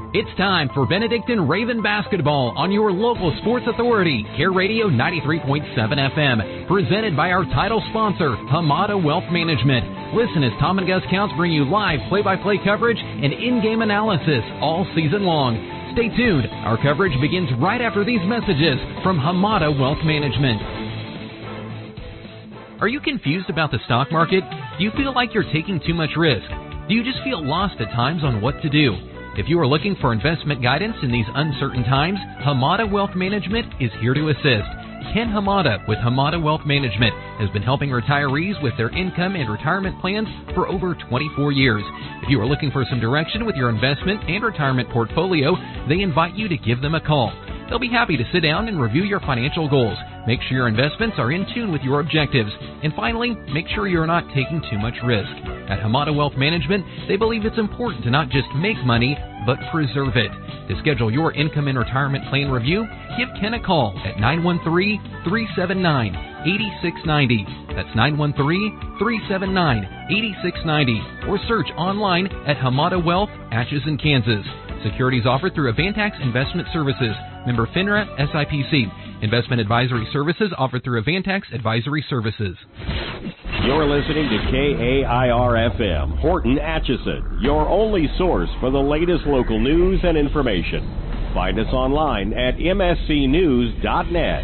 It's time for Benedictine Raven basketball on your local sports authority, Care Radio 93.7 FM, presented by our title sponsor, Hamada Wealth Management. Listen as Tom and Gus Counts bring you live play-by-play coverage and in-game analysis all season long. Stay tuned. Our coverage begins right after these messages from Hamada Wealth Management. Are you confused about the stock market? Do you feel like you're taking too much risk? Do you just feel lost at times on what to do? If you are looking for investment guidance in these uncertain times, Hamada Wealth Management is here to assist. Ken Hamada with Hamada Wealth Management has been helping retirees with their income and retirement plans for over 24 years. If you are looking for some direction with your investment and retirement portfolio, they invite you to give them a call. They'll be happy to sit down and review your financial goals. Make sure your investments are in tune with your objectives. And finally, make sure you're not taking too much risk. At Hamada Wealth Management, they believe it's important to not just make money, but preserve it. To schedule your income and retirement plan review, give Ken a call at 913-379-8690. That's 913-379-8690. Or search online at Hamada Wealth, Atchison, Kansas. Securities offered through Avantax Investment Services. Member FINRA SIPC. Investment advisory services offered through Avantax Advisory Services. You're listening to KAIR-FM, Horton, Atchison, your only source for the latest local news and information. Find us online at mscnews.net.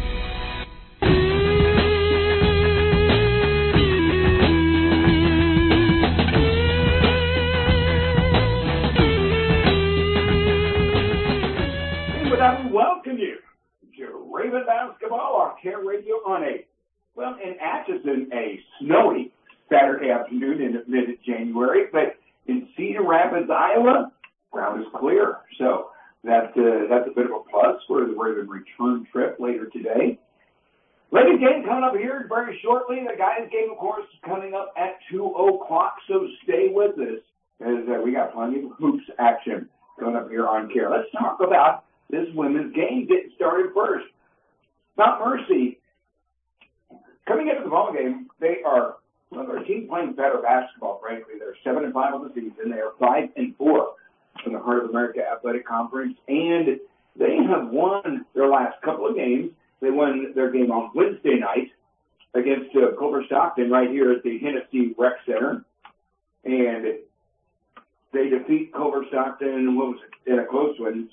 Welcome you to Raven Basketball on Care Radio on in Atchison, a snowy Saturday afternoon in mid-January, but in Cedar Rapids, Iowa, ground is clear. So that's a bit of a plus for the Raven return trip later today. Ladies game coming up here very shortly. The guys game, of course, coming up at 2 o'clock, so stay with us as we got plenty of hoops action coming up here on Care. Let's talk about this women's game getting started first. Mount Mercy, coming into the ball game, they are a team playing better basketball, frankly. They're 7-5 on the season. They are 5-4 in the Heart of America Athletic Conference, and they have won their last couple of games. They won their game on Wednesday night against Culver Stockton right here at the Hennessy Rec Center, and they defeat Culver Stockton, in a close one,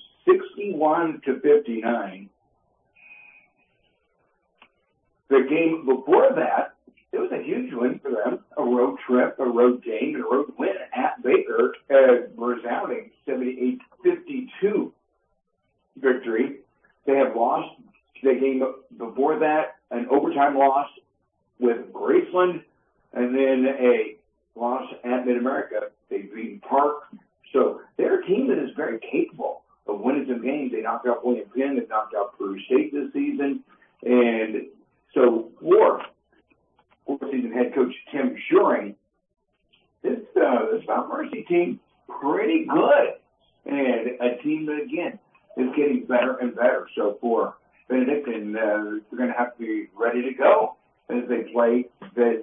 61-59. The game before that, it was a huge win for them. A road trip, a road game, and a road win at Baker, a resounding 78-52 victory. They have lost the game before that, an overtime loss with Graceland, and then a loss at Mid-America. They beat Park. So they're a team that is very capable of winning some games. They knocked out William Penn. They knocked out Peru State this season. And so for fourth-season head coach Tim Shuring, this Mount Mercy team pretty good. And a team that, again, is getting better and better. So for Benedictine, they're going to have to be ready to go as they play the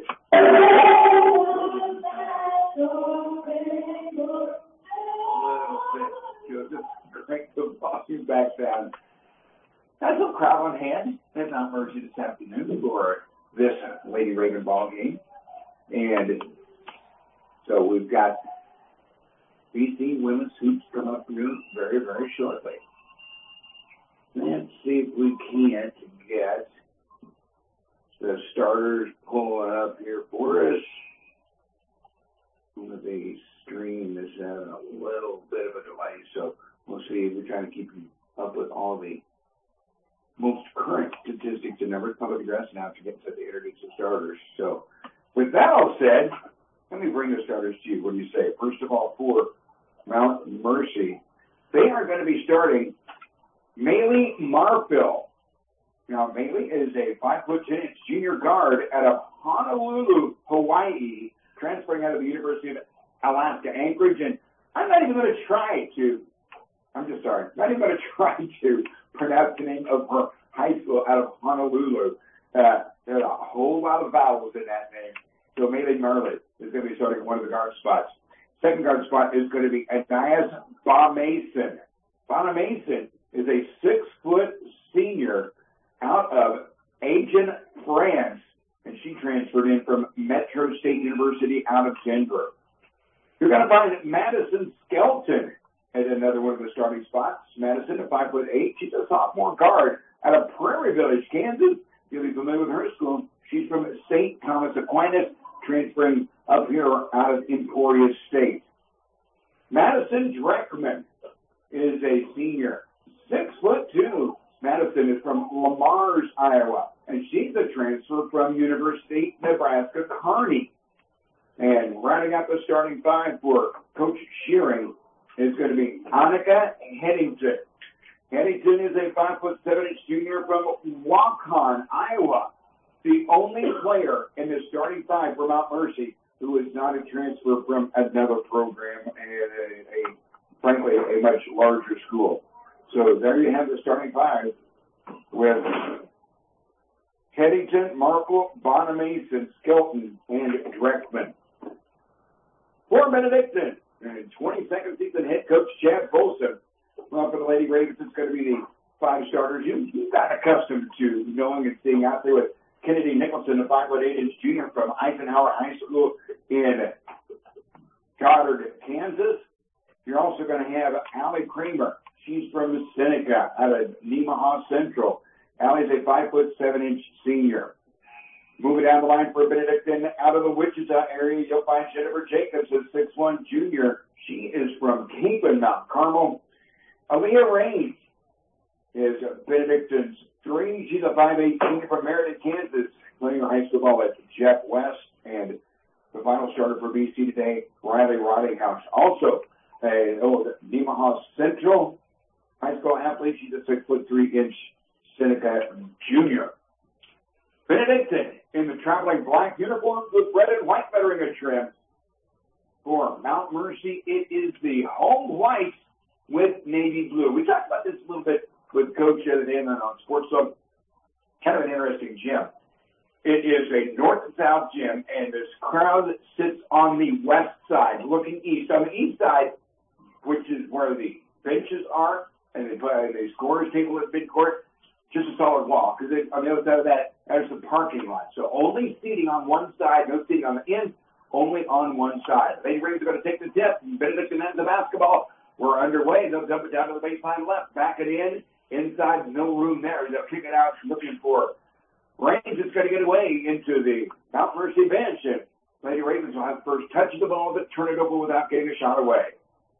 just crank the volume back down. That's a crowd on hand at Mount Mercy this afternoon for this Lady Raven ball game. And so we've got BC women's hoops coming up very, very shortly. Let's see if we can't get the starters pulling up here for us. The stream is having a little bit of a delay, so we'll see. We're trying to keep up with all the most current statistics and numbers. Public address now to get to the introduce the starters. So with that all said, let me bring the starters to you. What do you say? First of all, for Mount Mercy, they are going to be starting Maylee Marfil. Now, Maylee is a 5'10" junior guard out of Honolulu, Hawaii, transferring out of the University of Alaska Anchorage. And I'm not even going to try to pronounce the name of her high school out of Honolulu. There's a whole lot of vowels in that name. So Maylee Marfil is going to be starting one of the guard spots. Second guard spot is going to be Anias Ba-Mason. Ba-Mason is a 6-foot senior out of Agen, France, and she transferred in from Metro State University out of Denver. You're going to find Madison Skelton at another one of the starting spots. Madison, at 5'8", she's a sophomore guard out of Prairie Village, Kansas. You'll be familiar with her school. She's from St. Thomas Aquinas, transferring up here out of Emporia State. Madison Dreckman is a senior, 6'2". Madison is from Lamars, Iowa, and she's a transfer from University of Nebraska, Kearney. And rounding out the starting five for Coach Shearing is going to be Annika Headington. Headington is a 5'7" junior from Waukon, Iowa. The only player in the starting five for Mount Mercy who is not a transfer from another program and frankly, a much larger school. So there you have the starting five with Headington, Markle, Ba-Mason, Skelton, and Dreckman. For Benedictine, and 22nd season head coach Chad Bolson. Well, for the Lady Ravens, it's going to be the five starters you got accustomed to knowing and seeing out there with Kennedy Nicholson, a 5'8" junior from Eisenhower High School in Goddard, Kansas. You're also going to have Allie Kramer. She's from Seneca out of Nemaha Central. Allie's a 5'7" senior. Moving down the line for Benedictine, out of the Wichita area, you'll find Jennifer Jacobs, a 6'1" junior. She is from Cape and Mount Carmel. Aaliyah Raines is Benedictine's 3. She's a 5'8" junior from Meriden, Kansas, playing her high school ball at Jeff West. And the final starter for BC today, Riley Rottinghouse. Also, Nemaha Central high school athlete. She's a 6'3" Seneca junior. Benedictine in the traveling black uniforms with red and white lettering trim. For Mount Mercy, it is the home white with navy blue. We talked about this a little bit with Coach the other day on Sports Zone. Kind of an interesting gym. It is a north and south gym, and this crowd sits on the west side, looking east. On the east side, which is where the benches are, and the scorers table at midcourt, just a solid wall. Because on the other side of that, there's the parking lot. So only seating on one side, no seating on the end, only on one side. Lady Ravens are going to take the tip. Benedictine ends the basketball. We're underway. They'll dump it down to the baseline left, back it in. Inside, no room there. They'll kick it out, looking for Raines. It's going to get away into the Mount Mercy bench. And Lady Ravens will have the first touch of the ball, but turn it over without getting a shot away.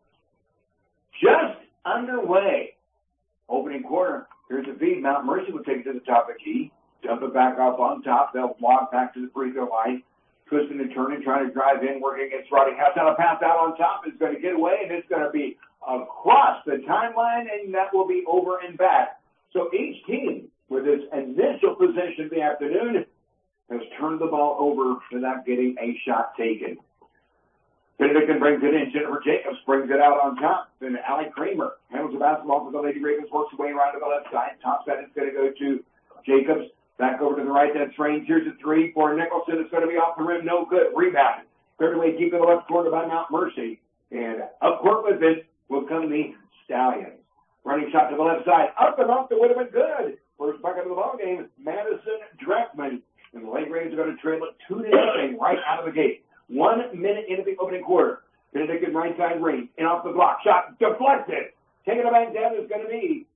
Just underway. Opening quarter. Here's the feed. Mount Mercy will take it to the top of the key. Dump it back up on top. They'll walk back to the free throw line. Twisting and turning, trying to drive in, working against Rottinghouse. Now a pass out on top is going to get away, and it's going to be across the timeline, and that will be over and back. So each team, with its initial possession of the afternoon, has turned the ball over without getting a shot taken. Benedictine brings it in. Jennifer Jacobs brings it out on top. Then Allie Kramer handles the basketball for the Lady Ravens, works away around to the left side. Top side is going to go to Jacobs. Back over to the right, that's Raines. Here's a three for Nicholson. It's going to be off the rim, no good. Rebound. Third away, keep to the left corner by Mount Mercy. And up court with it will come the Stallions. Running shot to the left side. Up and off, that would have been good. First bucket of the ball game, Madison Dreckman. And the Lady Ravens are going to trail it 2-0 right out of the gate. 1 minute into the opening quarter. Benedictine right side Raines. And off the block. Shot deflected. Taking it back down is going to be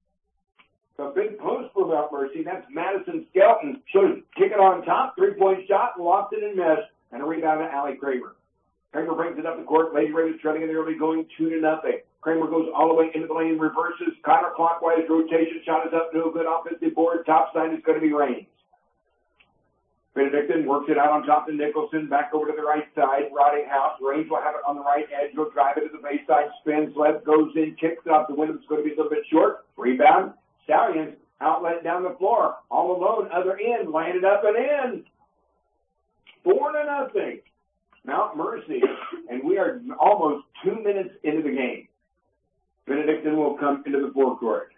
a big post for Mount Mercy. That's Madison Skelton. She'll kick it on top. 3-point shot. Lost it and missed. And a rebound to Allie Kramer. Kramer brings it up the court. Lady Ravens trailing in the early, going 2-0. Kramer goes all the way into the lane, reverses. Counterclockwise rotation. Shot is up. No good. Offensive board. Top side is going to be Raines. Benedictine works it out on top to Nicholson. Back over to the right side. Rottinghouse. Raines will have it on the right edge. He'll drive it to the baseline. Spins left. Goes in. Kicks it off the window. It's going to be a little bit short. Rebound. Stallions, outlet down the floor, all alone, other end, landed up and in. 4-0. Mount Mercy, and we are almost 2 minutes into the game. Benedictine will come into the forecourt.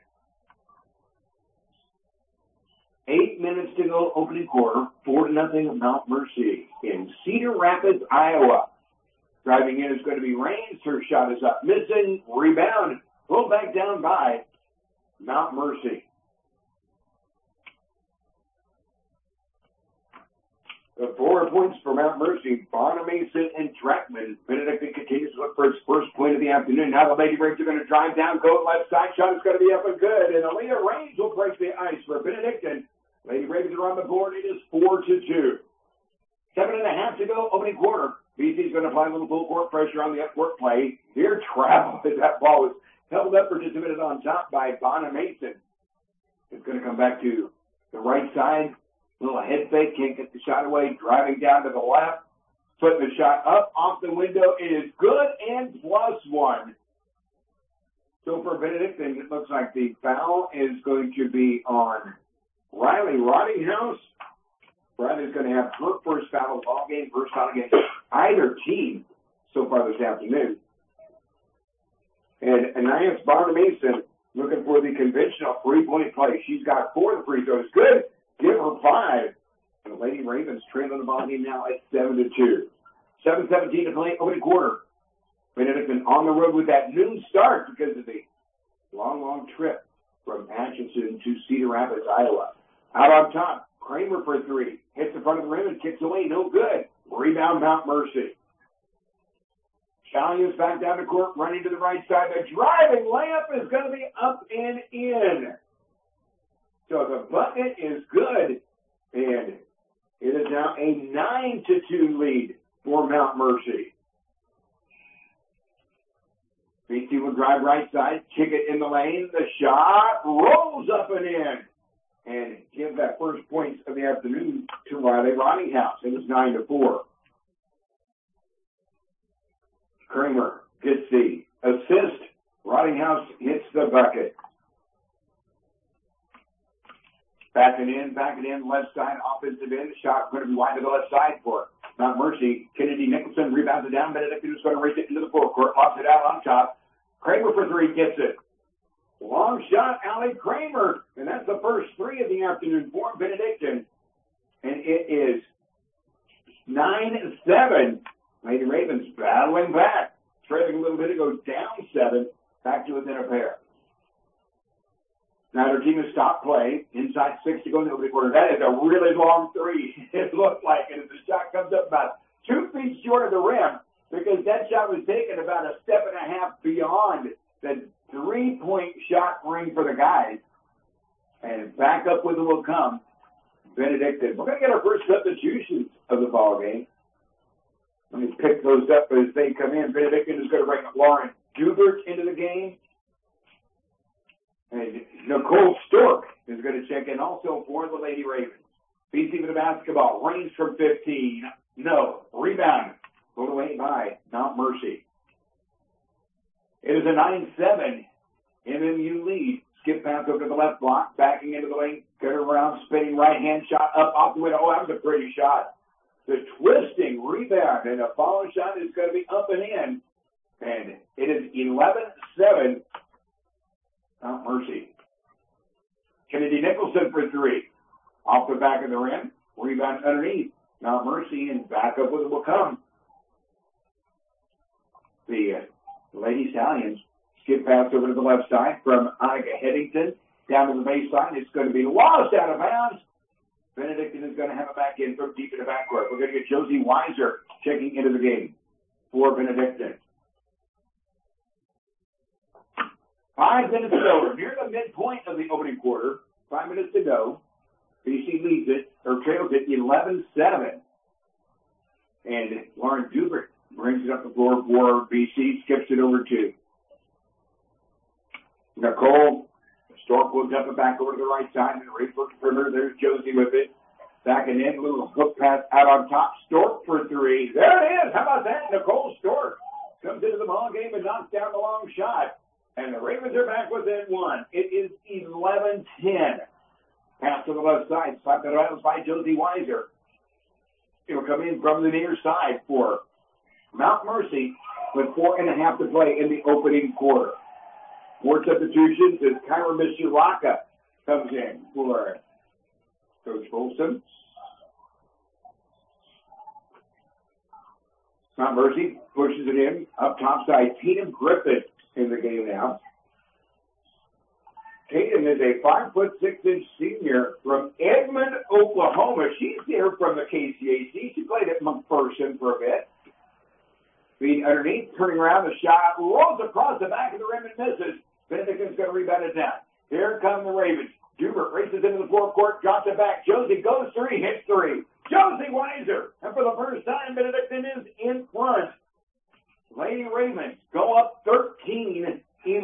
8 minutes to go, opening quarter, 4-0 Mount Mercy in Cedar Rapids, Iowa. Driving in is going to be Rains. Her shot is up. Missing. Rebound. Pulled back down by Mount Mercy. The 4 points for Mount Mercy, Bonamson and Dreckman. Benedictine continues to look for its first point of the afternoon. Now the Lady Braves are going to drive down, go left side. Shot is going to be up and good. And Aaliyah Rains will break the ice for Benedictine. Lady Braves are on the board. It is 4-2. 7.5 to go, opening quarter. BC's going to apply a little full court pressure on the upward play. Here, travel as that ball was held up for just a minute on top by Bonamson. It's going to come back to the right side. Little head fake, can't get the shot away. Driving down to the left. Putting the shot up off the window. It is good and +1. So for Benedictine, it looks like the foul is going to be on Riley Rottinghouse. Riley's going to have her first foul of the ball game, first foul against either team so far this afternoon. And Anais Bonamson looking for the conventional 3-point play. She's got 4 of the free throws. Good. Give her 5. And the Lady Ravens trailing the ball game now at 7-2. 7:17 to play, opening quarter. Benedictine on the road with that noon start because of the long trip from Atchison to Cedar Rapids, Iowa. Out on top, Kramer for 3. Hits the front of the rim and kicks away. No good. Rebound, Mount Mercy. Stallions back down the court, running to the right side. The driving layup is going to be up and in. So the bucket is good. And it is now a 9-2 lead for Mount Mercy. BC will drive right side, kick it in the lane. The shot rolls up and in. And give that first points of the afternoon to Riley Rottinghouse. It was 9-4. Kramer gets the assist. Rottinghouse hits the bucket. Backing in, left side, offensive end. Shot going to be wide to the left side for Mount Mercy. Kennedy Nicholson rebounds it down. Benedictine is going to race it into the forecourt. Pops it out on top. Kramer for 3 gets it. Long shot, Allie Kramer. And that's the first 3 of the afternoon for Benedictine. And it is 9-7. Lady Ravens battling back. Trailing a little bit ago, down 7. Back to within a pair. Now their team has stopped play. Inside 6 to go in the opening quarter. That is a really long 3. It looked like it as the shot comes up about 2 feet short of the rim because that shot was taken about a step and a half beyond the 3-point shot ring for the guys. And back up with it will come Benedictine. We're going to get our first substitutions of the ball game. Let me pick those up as they come in. Benedictine is going to bring Lauren Dubert into the game. And Nicole Stork is going to check in also for the Lady Ravens. BC with the basketball. Range from 15. No. Rebound. Pulled away by Mount Mercy. It is a 9-7 MMU lead. Skip pass over to the left block. Backing into the lane. Cut around. Spinning right hand shot up off the window. Oh, that was a pretty shot. The twisting rebound. And a follow shot is going to be up and in. And it is 11-7. Mount Mercy. Kennedy Nicholson for 3. Off the back of the rim. Rebound underneath. Mount Mercy and back up with it will come. The Lady Stallions skip pass over to the left side from Annika Headington down to the baseline. It's going to be lost out of bounds. Benedictine is going to have it back in from deep in the backcourt. We're going to get Josie Weiser checking into the game for Benedictine. 5 minutes to go. We're near the midpoint of the opening quarter. 5 minutes to go. BC leads it, or trails it 11-7. And Lauren Dubert brings it up the floor for BC, skips it over to Nicole. Stork moves up and back over to the right side, and right foot perimeter. There's Josie with it. Back and in, a little hook pass out on top. Stork for 3. There it is. How about that? Nicole Stork comes into the ball game and knocks down the long shot. And the Ravens are back within 1. It is 11-10. Pass to the left side. Slapped it around by Josie Weiser. It will come in from the near side for Mount Mercy with 4.5 to play in the opening quarter. 4 substitutions as Kyra Mishuraka comes in for Coach Folsom. Mount Mercy pushes it in up top side. Tatum Griffith in the game now. Tatum is a 5'6" senior from Edmond, Oklahoma. She's here from the KCAC. She played at McPherson for a bit. Being underneath, turning around, the shot rolls across the back of the rim and misses. Benedict's going to rebound it down. Here come the Ravens. Dubert races into the forecourt, drops it back. Josie goes three, hits three. Josie Weiser. And for the first time, Benedictine is in front. Lady Ravens go up 13-11.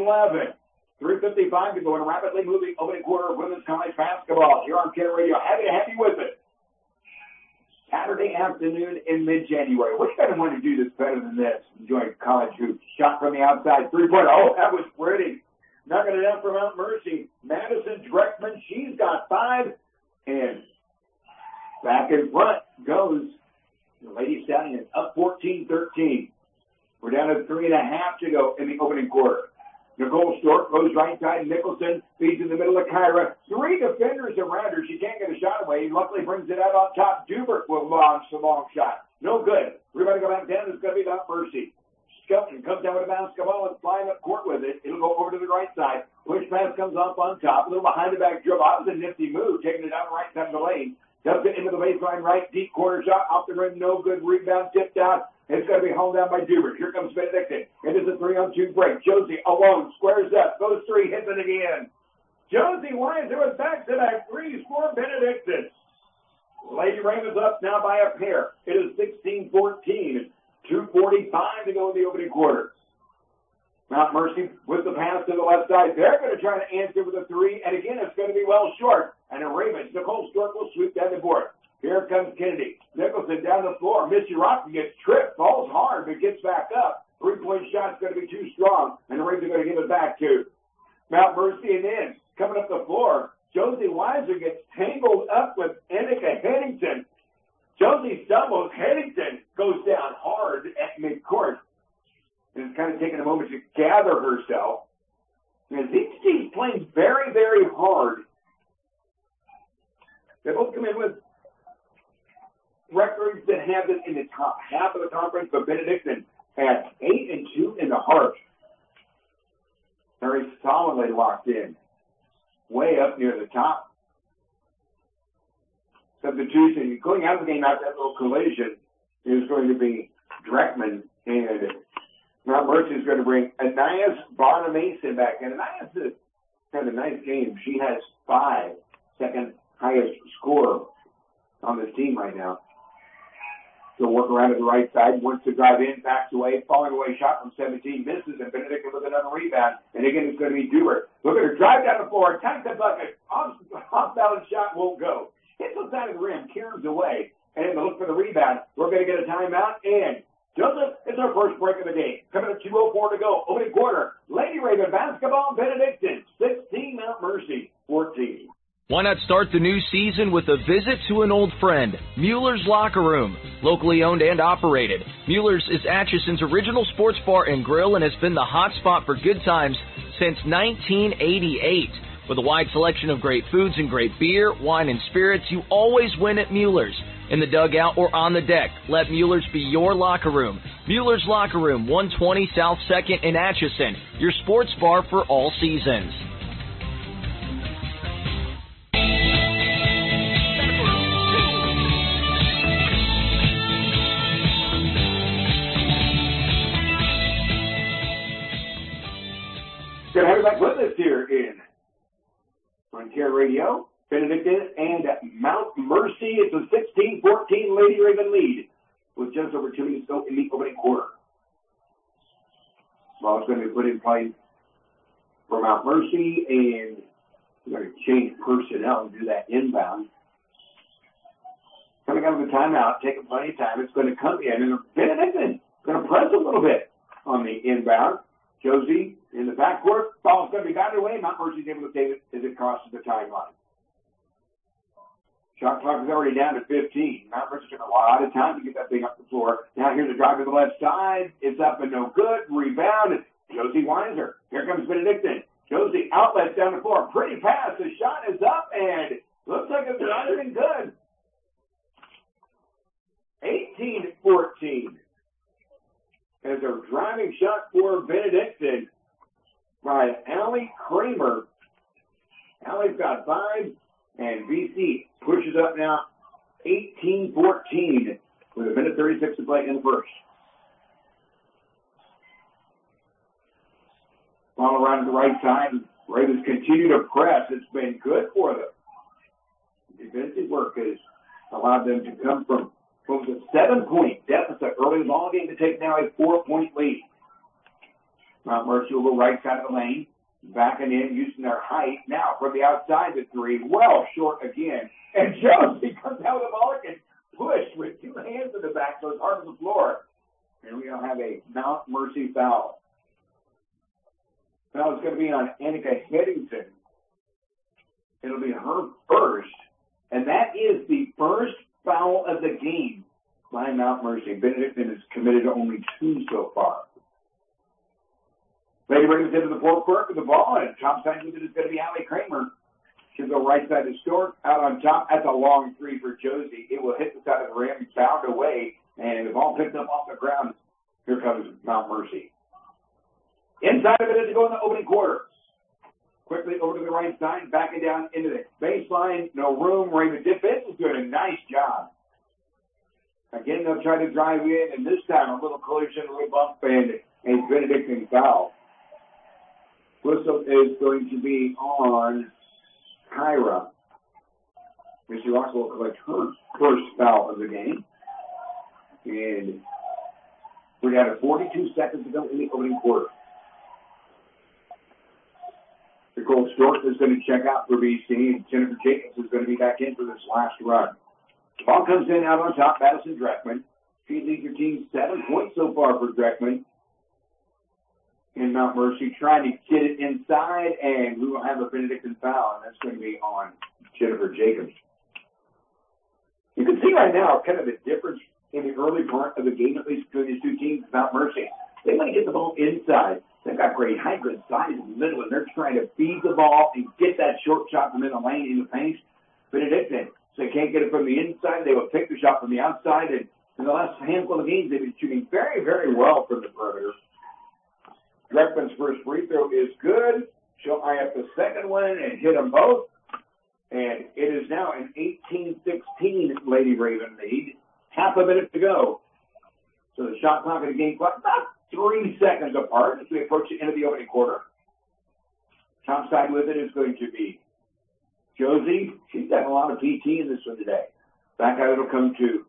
3:55 to go in a rapidly moving opening quarter of women's college basketball. Here on Care Radio, happy to have you with us. Saturday afternoon in mid-January. We're going to want to do this better than this. Enjoying college hoops. Shot from the outside, three-pointer. Oh, that was pretty. Knocking it down from Mount Mercy. Madison Dreckman, she's got 5. And back in front goes the Lady Stallions, up 14-13. We're down to 3.5 to go in the opening quarter. Nicole Stork goes right side. Nicholson feeds in the middle of Kyra. 3 defenders around her. She can't get a shot away. Luckily brings it out on top. Dubert will launch the long shot. No good. We're going to go back down. It's going to be Mount Mercy. Skelton comes down with a basketball and flying up court with it. It'll go over to the right side. Push pass comes off on top. A little behind the back dribble. That was a nifty move, taking it down the right side of the lane. Does it into the baseline right. Deep corner shot. Off the rim. No good. Rebound tipped out. It's going to be hauled down by Dubert. Here comes Benedictine. It is a 3-on-2 break. Josie alone squares up. Goes 3. Hits it again. Josie Weiser with back-to-back threes for Benedictine. Lady Ravens up now by a pair. It is 16-14. 2:45 to go in the opening quarter. Mount Mercy with the pass to the left side. They're going to try to answer with a 3. And again, it's going to be well short. And the Ravens, Nicole Stork will sweep down the board. Here comes Kennedy. Nicholson down the floor. Missy Rockman gets tripped, falls hard, but gets back up. 3-point shot's going to be too strong, and the Ravens are going to give it back to Mount Mercy. And then, coming up the floor, Josie Weiser gets tangled up with Annika Headington. Josie stumbles. Headington goes down hard at midcourt. And it's kind of taking a moment to gather herself. And these teams playing very, very hard. They both come in with records that have it in the top half of the conference, but Benedictine at 8-2 in the heart. Very solidly locked in. Way up near the top. Substitution. Going out of the game after that little collision is going to be Dreckman, and Mount Mercy is going to bring Anais Bonamason back. And Anais has had a nice game. She has 5, second highest score on this team right now. She'll work around to the right side, wants to drive in, backs away, falling away shot from 17, misses, and Benedictine with another rebound. And again, it's going to be Dubert. Look at her drive down the floor, attack the bucket, off-balance shot won't go. Hits the side of the rim, caroms away, and look for the rebound. We're going to get a timeout, and Joseph, it's our first break of the game. Coming at 2:04 to go, opening quarter. Lady Raven basketball, Benedictine, 16, Mount Mercy, 14. Why not start the new season with a visit to an old friend, Mueller's Locker Room. Locally owned and operated, Mueller's is Atchison's original sports bar and grill and has been the hot spot for good times since 1988. With a wide selection of great foods and great beer, wine, and spirits, you always win at Mueller's. In the dugout or on the deck, let Mueller's be your locker room. Mueller's Locker Room, 120 South 2nd in Atchison, your sports bar for all seasons. Going to have you back with us here on Care Radio, Benedictine and Mount Mercy. It's a 16-14 Lady Raven lead with just over 2 minutes to go in the opening quarter. Ball is going to be put in play for Mount Mercy, and we're going to change personnel and do that inbound. Coming out of the timeout, taking plenty of time. It's going to come in, and Benedictine going to press a little bit on the inbound. Josie in the backcourt. Ball's going to be batted away. Mount Mercy's able to take it as it crosses the timeline. Shot clock is already down to 15. Mount Mercy took a lot of time to get that thing up the floor. Now here's a drive to the left side. It's up and no good. Rebound. Josie Weiser. Here comes Benedictine. Josie outlets down the floor. Pretty pass. The shot is up and looks like it's not even good. 18-14. as a driving shot for Benedictine by Allie Kramer. Allie's got 5, and BC pushes up now 18-14 with 1:36 to play in the first. Ball around to the right side. Ravens continue to press. It's been good for them. Defensive work has allowed them to come from a 7-point deficit early in the ball game to take now a 4-point lead. Mount Mercy will go right side of the lane, backing in, using their height. Now from the outside, the 3, well short again. And Josie comes out with the ball and pushed with 2 hands in the back, so it's hard on the floor. And we're going to have a Mount Mercy foul. Foul is going to be on Annika Headington. It'll be her first. And that is the first foul of the game by Mount Mercy. Benedictine has committed only 2 so far. Lady Ravens into the fourth quarter with the ball, and top side with it is going to be Allie Kramer. She'll go right side to Stork, out on top. That's a long 3 for Josie. It will hit the side of the rim, bound away, and the ball picked up off the ground. Here comes Mount Mercy. Inside of it is to go in the opening quarter. Quickly over to the right side, backing down into the baseline. No room. Raven defense is doing a nice job. Again, they'll try to drive in, and this time a little collision, a little bump, and a Benedictine foul. Whistle is going to be on Kyra. Mr. Ross will collect her first foul of the game. And we're down to 42 seconds to go in the opening quarter. Nicole Stork is going to check out for BC, and Jennifer Jacobs is going to be back in for this last run. The ball comes in out on top, Madison Dreckman. She leads her team 7 points so far for Dreckman. In Mount Mercy, trying to get it inside, and we will have a Benedictine foul, and that's going to be on Jennifer Jacobs. You can see right now kind of the difference in the early part of the game, at least between these 2 teams. Mount Mercy, they want to get the ball inside. They've got great height, good size in the middle, and they're trying to feed the ball and get that short shot from in the lane in the paint. Benedictine, so they can't get it from the inside. They will pick the shot from the outside, and in the last handful of games, they've been shooting very, very well from the perimeter. Dreckman's first free throw is good. She'll eye up the second one and hit them both. And it is now an 18-16 Lady Raven lead. Half a minute to go. So the shot clock and the game clock about 3 seconds apart as we approach the end of the opening quarter. Top side with it is going to be Josie. She's got a lot of PT in this one today. Back out it'll come to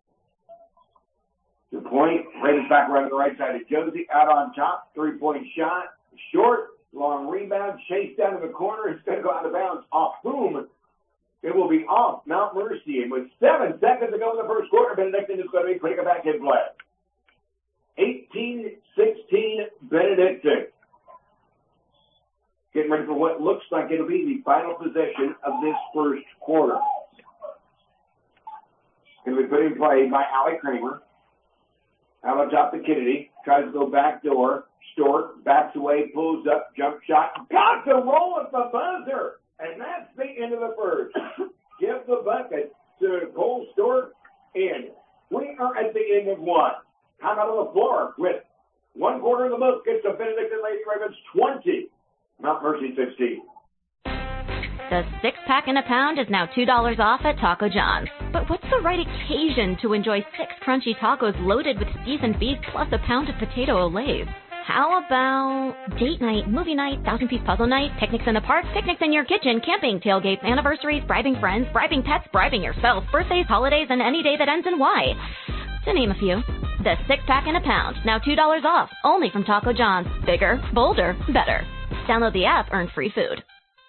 the point. Ravens back around to the right side of Josie. Out on top. 3-point shot. Short. Long rebound. Chase down to the corner. It's going to go out of bounds. Off whom? It will be off Mount Mercy. And with 7 seconds to go in the first quarter, Benedictine is going to be putting a back in play. 18-16 Benedictine. Getting ready for what looks like it'll be the final possession of this first quarter. Going to be put in play by Allie Kramer. Out on top to Kennedy. Tries to go back door. Stork backs away, pulls up, jump shot. Got to roll at the buzzer. And that's the end of the first. Give the bucket to Cole Stork. And we are at the end of one. Time out on the floor with 1 quarter of the book. It's the Benedictine Lady Ravens 20. Mount Mercy 16. The 6-pack in a pound is now $2 off at Taco John's. But what's the right occasion to enjoy 6 crunchy tacos loaded with seasoned beef plus a pound of potato olays? How about date night, movie night, 1,000-piece puzzle night, picnics in the park, picnics in your kitchen, camping, tailgates, anniversaries, bribing friends, bribing pets, bribing yourself, birthdays, holidays, and any day that ends in Y, to name a few. The 6-pack in a pound, now $2 off, only from Taco John's. Bigger, bolder, better. Download the app, earn free food.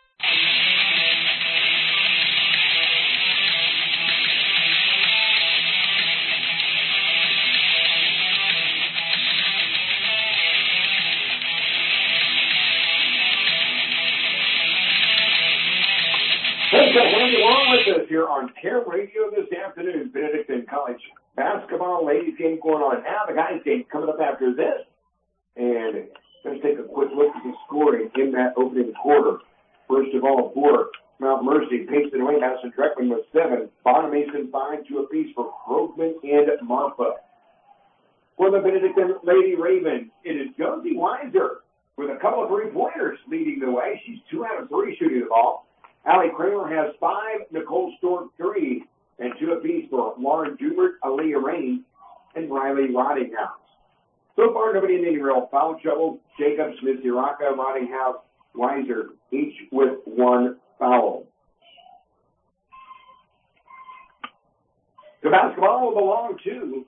Thanks for hanging along with us here on Care Radio this afternoon. Benedictine College basketball ladies game going on now. The guys game coming up after this. And let's take a quick look at the scoring in that opening quarter. First of all, for Mount Mercy, paced it away. Madison Dreckman with 7. Bonner Mason 5, 2 apiece for Krogman and Marfa. For the Benedictine Lady Ravens, it is Josie Weiser with a couple of three-pointers leading the way. She's 2 out of 3 shooting the ball. Allie Kramer has 5, Nicole Stork 3, and 2 apiece for Lauren Dubert, Aaliyah Raines, and Riley Rottinghouse. So far, nobody in any real foul trouble. Jacobs, Missy Rocca, Rottinghouse, Weiser, each with 1 foul. The basketball will belong to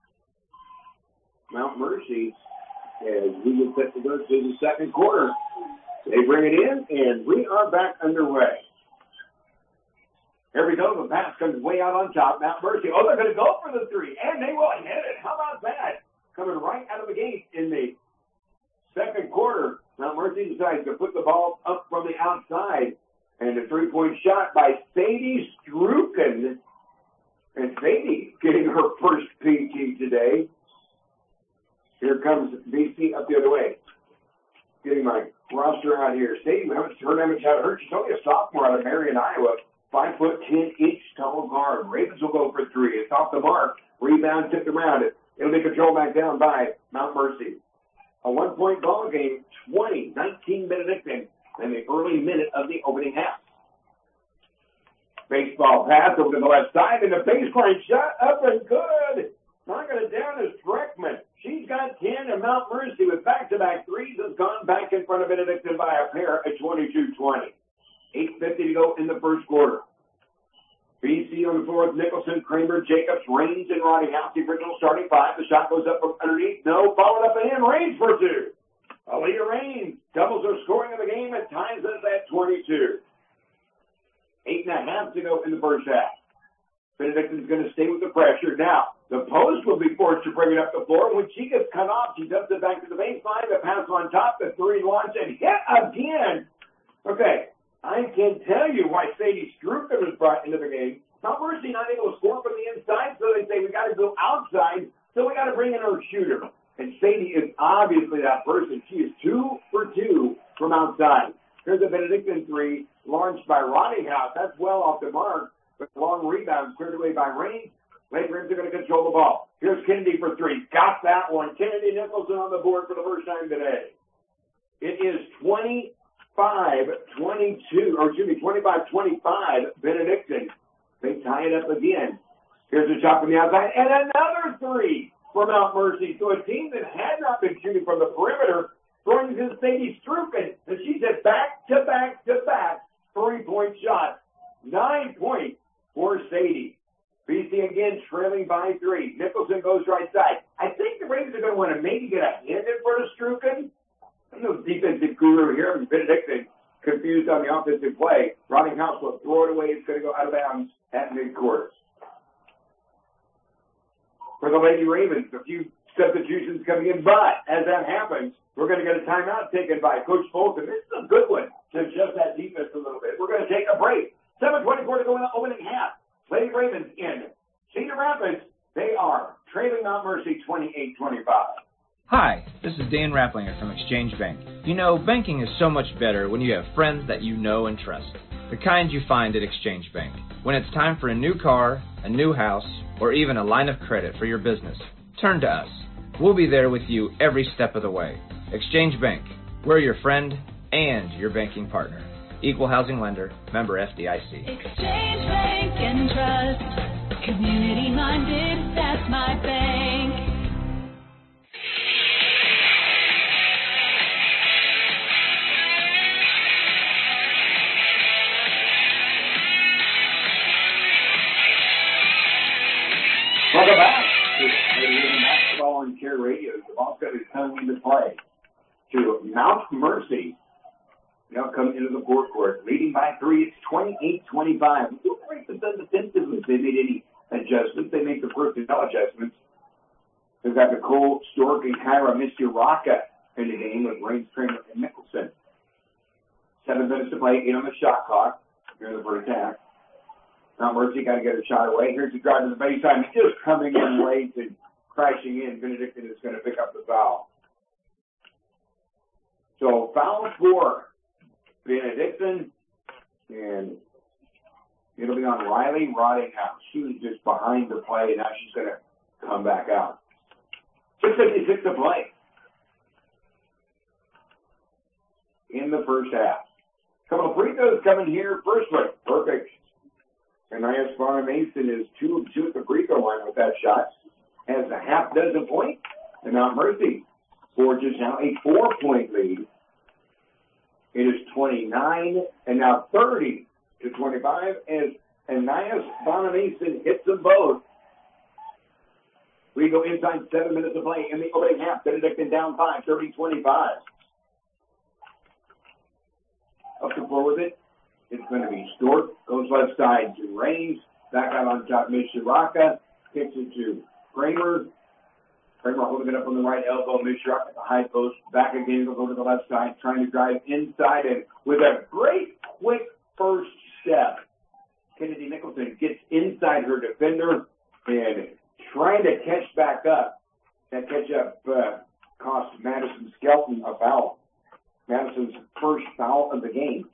Mount Mercy as we will set to go to the second quarter. They bring it in, and we are back underway. Here we go. The pass comes way out on top. Mount Mercy. Oh, they're going to go for the 3, and they will hit it. How about that? Coming right out of the gate in the second quarter. Mount Mercy decides to put the ball up from the outside, and a 3-point shot by Sadie Struken. And Sadie getting her first PT today. Here comes BC up the other way. Getting my roster out here. Sadie, her name is her. She's only a sophomore out of Marion, Iowa. 5'10" tall guard. Ravens will go for 3. It's off the mark. Rebound tipped around it. It'll be controlled back down by Mount Mercy. A 1-point ball game. 20-19 Benedictine in the early minute of the opening half. Baseball pass over to the left side, and the baseline shot up and good. Knocking it down is Dreckman. She's got 10, and Mount Mercy with back-to-back threes has gone back in front of Benedictine by a pair at 22-20. 8:50 to go in the first quarter. BC on the floor with Nicholson, Kramer, Jacobs, Raines, and Rottinghouse. The original starting 5. The shot goes up from underneath. No, followed up and in. Raines for 2. Aaliyah Raines doubles her scoring of the game and ties us at 22. 8.5 to go in the first half. Benedictine's going to stay with the pressure. Now, the post will be forced to bring it up the floor. When she gets cut off, she dumps it back to the baseline. The pass on top, the 3 launch, and hit again. Okay, I can tell you why Sadie Struken was brought into the game. Mount Mercy not able to score from the inside, so they say we got to go outside, so we got to bring in our shooter. And Sadie is obviously that person. She is 2 for 2 from outside. Here's a Benedictine 3 launched by Rottinghouse. That's well off the mark, but long rebound cleared away by Raines. Lake Rims are going to control the ball. Here's Kennedy for 3. Got that one. Kennedy Nicholson on the board for the first time today. It is 25-25 Benedictine. They tie it up again. Here's a shot from the outside, and another 3 for Mount Mercy. So a team that had not been shooting from the perimeter throwing to Sadie Struken, and she's at back-to-back 3-point shots. 9 points for Sadie. BC again trailing by 3. Nicholson goes right side. I think the Ravens are going to want to maybe get a hand in front of Struken. I'm no defensive guru here. I'm Benedictine confused on the offensive play. Rottinghouse will throw it away. It's going to go out of bounds at midcourt. For the Lady Ravens, a few substitutions coming in, but as that happens, we're going to get a timeout taken by Coach Fulton. This is a good one to adjust that defense a little bit. We're going to take a break. 7:24 to go in the opening half. Lady Ravens in Cedar Rapids. They are trailing Mount Mercy 28-25. Hi, this is Dan Rapplinger from Exchange Bank. You know, banking is so much better when you have friends that you know and trust. The kind you find at Exchange Bank. When it's time for a new car, a new house, or even a line of credit for your business, turn to us. We'll be there with you every step of the way. Exchange Bank. We're your friend and your banking partner. Equal housing lender, member FDIC. Exchange Bank and Trust. Community minded, that's my bank. Welcome back to Basketball on Care Radio. The ball is coming into play to Mount Mercy. Now come into the forecourt, leading by 3. It's 28-25. We don't break the defensively. They made any adjustments. They make the personnel adjustments. They've got Nicole Stork and Kyra Misty-Rocca in the game with Raines, Kramer, and Nicholson. 7 minutes to play, 8 on the shot clock. Here in the first half. Mount Mercy got to get a shot away. Here's the drive to the baseline. He's just coming in late and crashing in. Benedictine is going to pick up the foul. So foul for Benedictine, and it'll be on Riley Rottinghouse. She was just behind the play, and now she's going to come back out. 6:56 to play in the first half. A couple of free throws coming here. First one, perfect. And Anais Mason is 2 of 2 at the free throw line with that shot. Has a half dozen points. And Mount Mercy forges now a 4-point lead. It is 29 and now 30 to 25 as Anais Mason hits them both. We go inside 7 minutes of play in the opening half. Benedictine down 5, 30-25. Up the floor with it. It's going to be Stork. Goes left side to Raines. Back out on top, Mishiraka. Kicks it to Kramer. Kramer holding it up on the right elbow. Mishiraka at the high post. Back again. Goes over to the left side. Trying to drive inside. And with a great, quick first step, Kennedy Nicholson gets inside her defender and trying to catch back up. That catch-up cost Madison Skelton a foul. Madison's first foul of the game.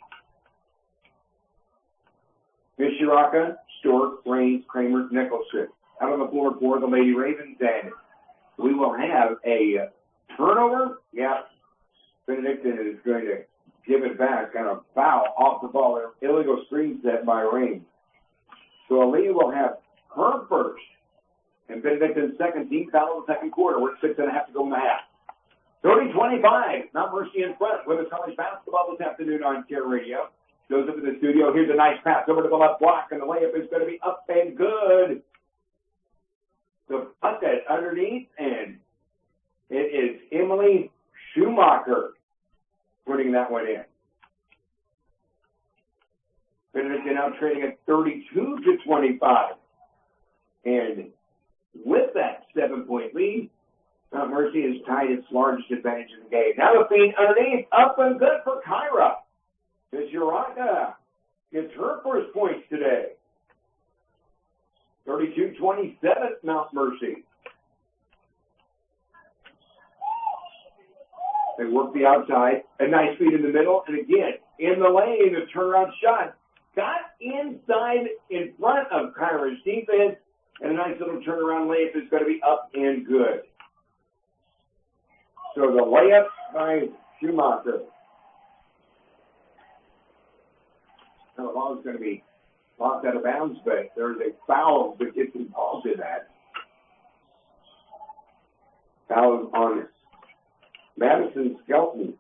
Mishiraka, Stork, Raines, Kramer, Nicholson. Out on the floor for the Lady Ravens, and we will have a turnover. Yeah, Benedictine is going to give it back on a foul off the ball. Illegal screen set by Raines. So Aaliyah will have her first. And Benedictine's second team foul in the second quarter. We're 6.5 to go in the half. 30-25. Mount Mercy in front. Women's college basketball this afternoon on Care Radio. Goes up to the studio. Here's a nice pass over to the left block, and the layup is going to be up and good. So put that underneath, and it is Emily Schumacher putting that one in. Benedictine now trading at 32-25. And with that 7-point lead, Mount Mercy has tied its largest advantage in the game. Now the feed underneath, up and good for Kyra. Mishiraka gets her first points today. 32-27, Mount Mercy. They work the outside. A nice feed in the middle. And again, in the lane, a turnaround shot. Got inside in front of Kyra's defense. And a nice little turnaround layup is going to be up and good. So the layup by Schumacher. Now the ball is going to be locked out of bounds, but there's a foul that gets involved in that. Foul on Madison Skelton.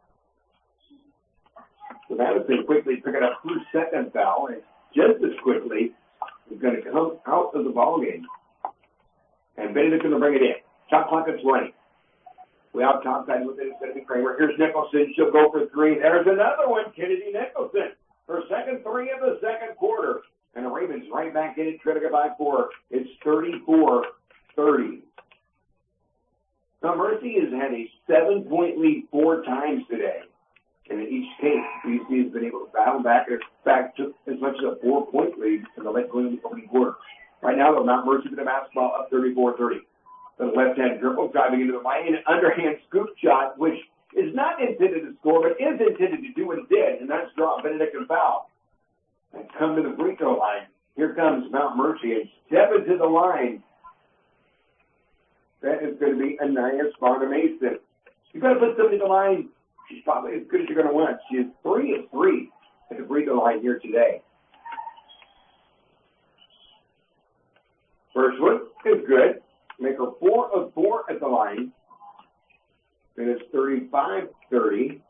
So Madison quickly picking up her second foul, and just as quickly is going to come out of the ballgame. And Benedict's going to bring it in. Shot clock is running. We out topside with it. It's going to be Kramer. Here's Nicholson. She'll go for three. There's another one. Kennedy Nicholson. Her second three of the second quarter. And the Ravens right back in it, trying to get by 4. It's 34-30. Now, Mercy has had a 7-point lead 4 times today. And in each case, BC has been able to battle back. In fact, took as much as a 4-point lead in the late opening quarter. Right now, though, Mount Mercy with the basketball up 34-30. The left-hand dribble driving into the lane, an underhand scoop shot, which is not intended to score, but is intended to do what it did, and that's draw Benedictine foul. And come to the free throw line. Here comes Mount Mercy, and step into the line. That is going to be Anais Mason. You've got to put somebody in the line. She's probably as good as you're going to want. She is 3 of 3 at the free throw line here today. First one is good. Make her 4 of 4 at the line. And it's 35-30.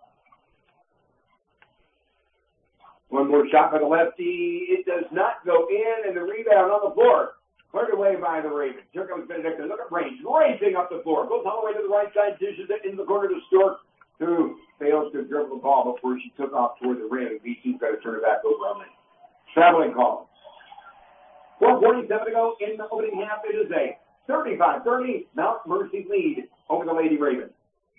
One more shot by the lefty. It does not go in, and the rebound on the floor. Cleared away by the Ravens. Here comes Benedictine. Look at Range racing up the floor. Goes all the way to the right side, dishes it into the corner to Stork, who fails to dribble the ball before she took off toward the rim. BC's got to turn it back over on it. Traveling call. 4:47 to go in the opening half. It is a 35-30 Mount Mercy lead over the Lady Ravens.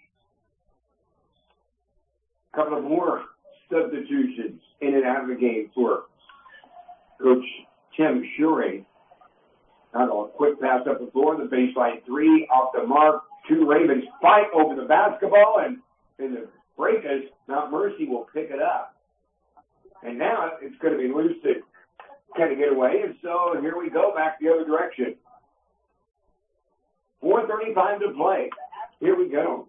A couple of more substitutions in and out of the game for Coach Tim Shuring. Now a quick pass up the floor, the baseline 3 off the mark. 2 Ravens fight over the basketball, and in the breakers, Mount Mercy will pick it up. And now it's going to be loose to kind of get away, and so here we go back the other direction. 4:35 to play. Here we go.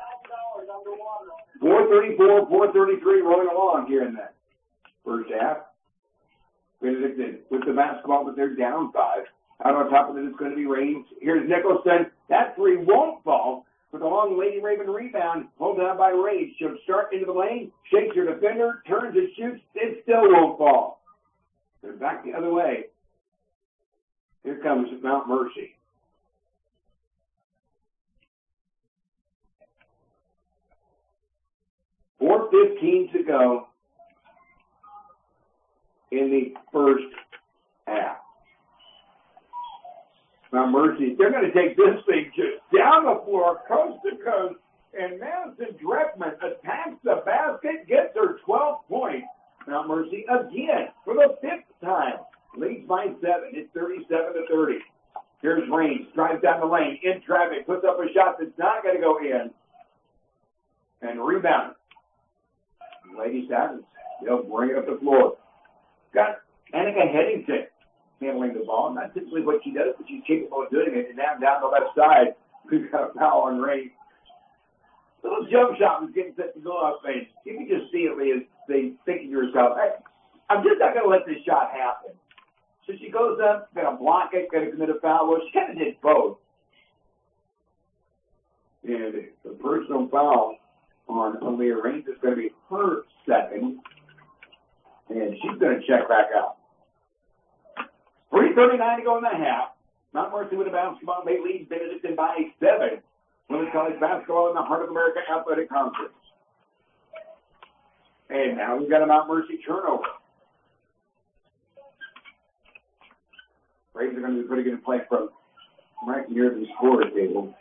4:34, 4:33 rolling along here in that first half. Benedictine with the basketball, but they're down 5. Out on top of it, it's going to be Reigns. Here's Nicholson. That three won't fall. With a long Lady Raven rebound, pulled down by Reigns. She'll start into the lane, shakes her defender, turns and shoots. It still won't fall. They're back the other way. Here comes Mount Mercy. .4:15 to go in the first half. Mount Mercy, they're going to take this thing just down the floor, coast to coast, and Madison Dreckman attacks the basket, gets her 12 points. Mount Mercy again for the 5th time. Leads by 7. It's 37-30. Here's Reigns, drives down the lane, in traffic, puts up a shot that's not going to go in. And rebound. Lady Savage, they'll bring it up the floor. Got Annika Headington handling the ball. Not typically what she does, but she's capable of doing it. And now down the left side, we've got a foul on Reigns. Little jump shot was getting set to go up, and you can just see it, Leah, thinking to yourself, hey, I'm just not going to let this shot happen. So she goes up, going to block it, going to commit a foul. Well, she kind of did both. And the personal foul on Aaliyah Reigns is going to be her second. And she's going to check back out. 3:39 to go in the half. Mount Mercy with a basketball. They lead Benedictine by 7. Women's college basketball in the Heart of America Athletic Conference. And now we've got a Mount Mercy turnover. Braves are going to be putting it in play from right near the scorer table.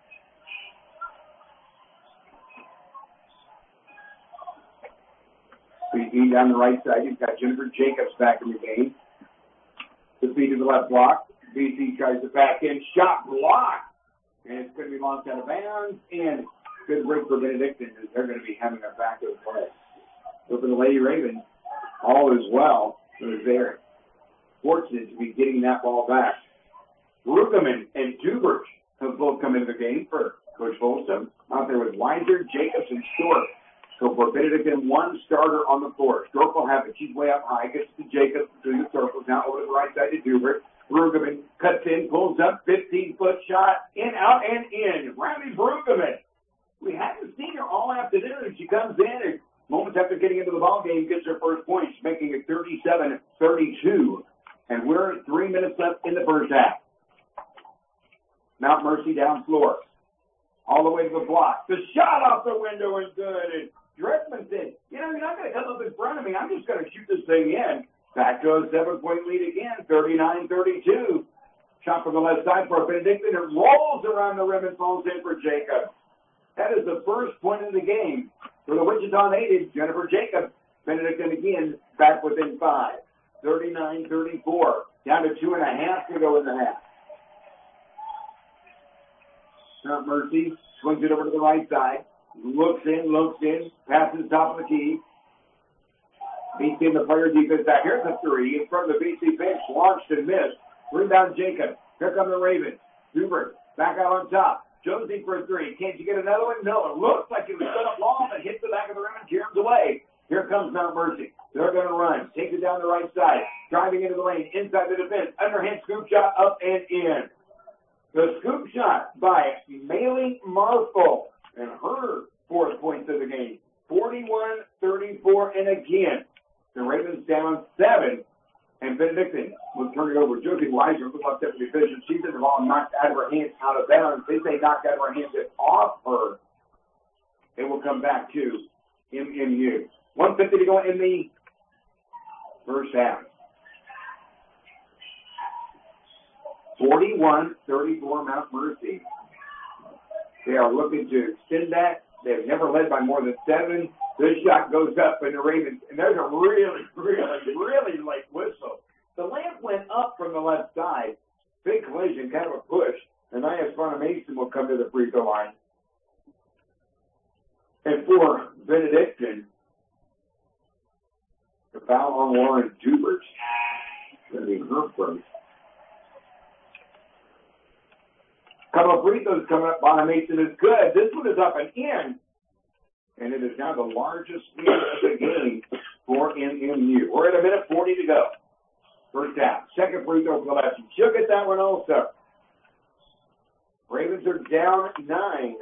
BC down the right side. You've got Jennifer Jacobs back in the game. The feed to the left block. BC tries to back in. Shot blocked. And it's going to be launched out of bounds. And good break for Benedictine as they're going to be having a back to the play. So for the Lady Ravens, all is well. They're fortunate to be getting that ball back. Ruckerman and Dubert have both come into the game for Coach Folsom. Out there with Weiser, Jacobs, and Short. So for Benedictine, one starter on the floor. Stork will have it. She's way up high. Gets to Jacobs through the circles. Now over to the right side to Dubert. Brueggemann cuts in, pulls up, 15-foot shot, in, out, and in. Randy Brueggemann. We haven't seen her all afternoon. She comes in and moments after getting into the ball game, gets her first points, making it 37-32. And we're at 3 minutes left in the first half. Mount Mercy down floor. All the way to the block. The shot off the window is good. And Dreckman said, you're not going to come up in front of me. I'm just going to shoot this thing in. Back to a 7-point lead again, 39-32. Shot from the left side for Benedictine. It rolls around the rim and falls in for Jacobs. That is the first point of the game for the Wichita native, Jennifer Jacobs. Benedictine again back within 5. 39-34. Down to 2.5 to go in the half. Mount Mercy swings it over to the right side. Looks in, passes top of the key. BC in the player defense back. Here's a three in front of the BC bench. Launched and missed. Rebound Jacob. Here come the Ravens. Dubert back out on top. Josie for a three. Can't you get another one? No. It looks like it was set up long, but hits the back of the rim and carries away. Here comes Mount Mercy. They're going to run. Takes it down the right side. Driving into the lane. Inside the defense. Underhand scoop shot up and in. The scoop shot by Maylee Marfo. And her 4th points of the game. 41-34. And again, the Ravens down 7. And Benedictine will turn it over. Josie Weiser looks like deputy official. She's in the ball knocked out of her hands out of bounds. They say knocked out of her hands. It's off her. It will come back to MMU. 1:50 to go in the first half. 41-34 Mount Mercy. They are looking to extend that. They've never led by more than 7. This shot goes up in the Ravens, and there's a really, really late whistle. The lamp went up from the left side. Big collision, kind of a push. And Nia Mason will come to the free throw line. And for Benedictine, the foul on Lauren Dubert. Going to be her first. Couple of free throws coming up. Bonamason is good. This one is up and in. And it is now the largest lead of the game for MMU. We're at 1:40 to go. First half. Second free throw for the left. She'll get that one also. Ravens are down 9,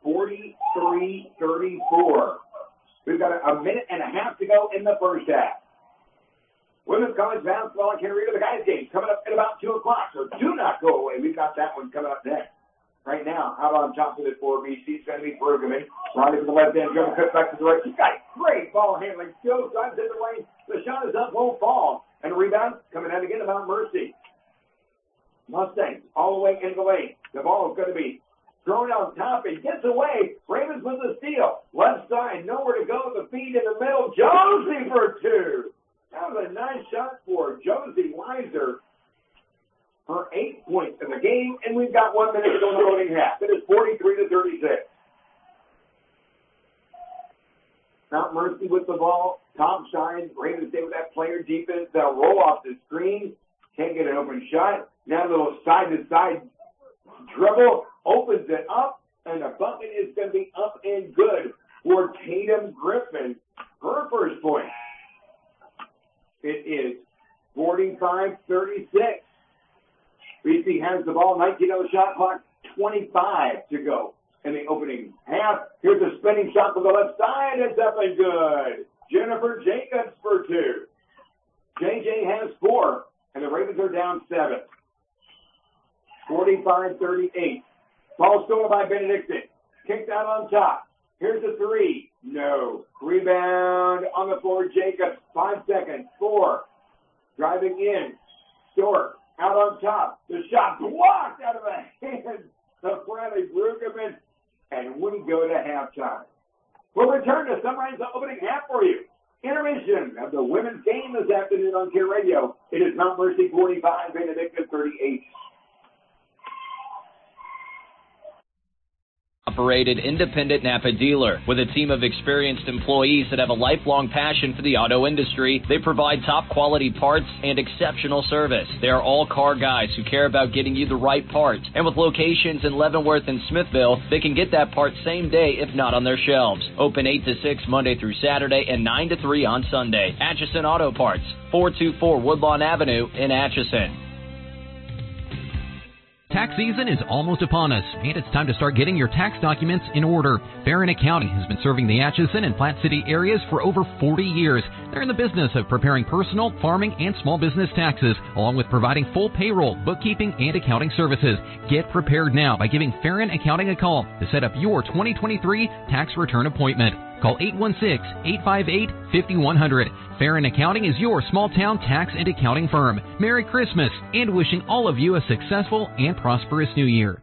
43-34. We've got a minute and a half to go in the first half. Women's college basketball in Henrietta, the guys' game coming up at about 2 o'clock. So do not go away. We've got that one coming up next. Right now, out on top of it for BC is going to be Bergman. Ronnie from the left hand, dribble cut back to the right. She's got great ball handling skills. Drives in the lane. The shot is up, won't fall. And a rebound coming out again about Mercy. Mustangs all the way into the lane. The ball is going to be thrown on top and gets away. Ravens with the steal. Left side, nowhere to go. The feed in the middle. Josie for 2. That was a nice shot for Josie Weiser. Her 8 points in the game, and we've got 1 minute to go in the opening half. It is 43-36. Mount Mercy with the ball. Top side. Ravens stay with that player defense. They'll roll off the screen. Can't get an open shot. Now a little side-to-side dribble. Opens it up, and the bucket is going to be up and good for Tatum Griffin. Her first point. It is 45-36. BC has the ball, 19 on the shot clock, 25 to go in the opening half. Here's a spinning shot from the left side. It's up and good. Jennifer Jacobs for 2. JJ has 4, and the Ravens are down 7. 45-38. Ball stolen by Benedictine. Kicked out on top. Here's a 3. No. Rebound on the floor. Jacobs. 5 seconds. 4. Driving in. Stork. Out on top. The shot blocked out of the hands of Bradley Brueggemann. And we go to halftime. We'll return to summarize the opening half for you. Intermission of the women's game this afternoon on Care Radio. It is Mount Mercy 45, Benedictine 38. Operated independent Napa dealer. With a team of experienced employees that have a lifelong passion for the auto industry, they provide top quality parts and exceptional service. They are all car guys who care about getting you the right part. And with locations in Leavenworth and Smithville, they can get that part same day if not on their shelves. Open 8 to 6 Monday through Saturday and 9 to 3 on Sunday. Atchison Auto Parts, 424 Woodlawn Avenue in Atchison. Tax season is almost upon us, and it's time to start getting your tax documents in order. Farron Accounting has been serving the Atchison and Platte City areas for over 40 years. They're in the business of preparing personal, farming, and small business taxes, along with providing full payroll, bookkeeping, and accounting services. Get prepared now by giving Farron Accounting a call to set up your 2023 tax return appointment. Call 816-858-5100. Farron Accounting is your small-town tax and accounting firm. Merry Christmas, and wishing all of you a successful and prosperous New Year.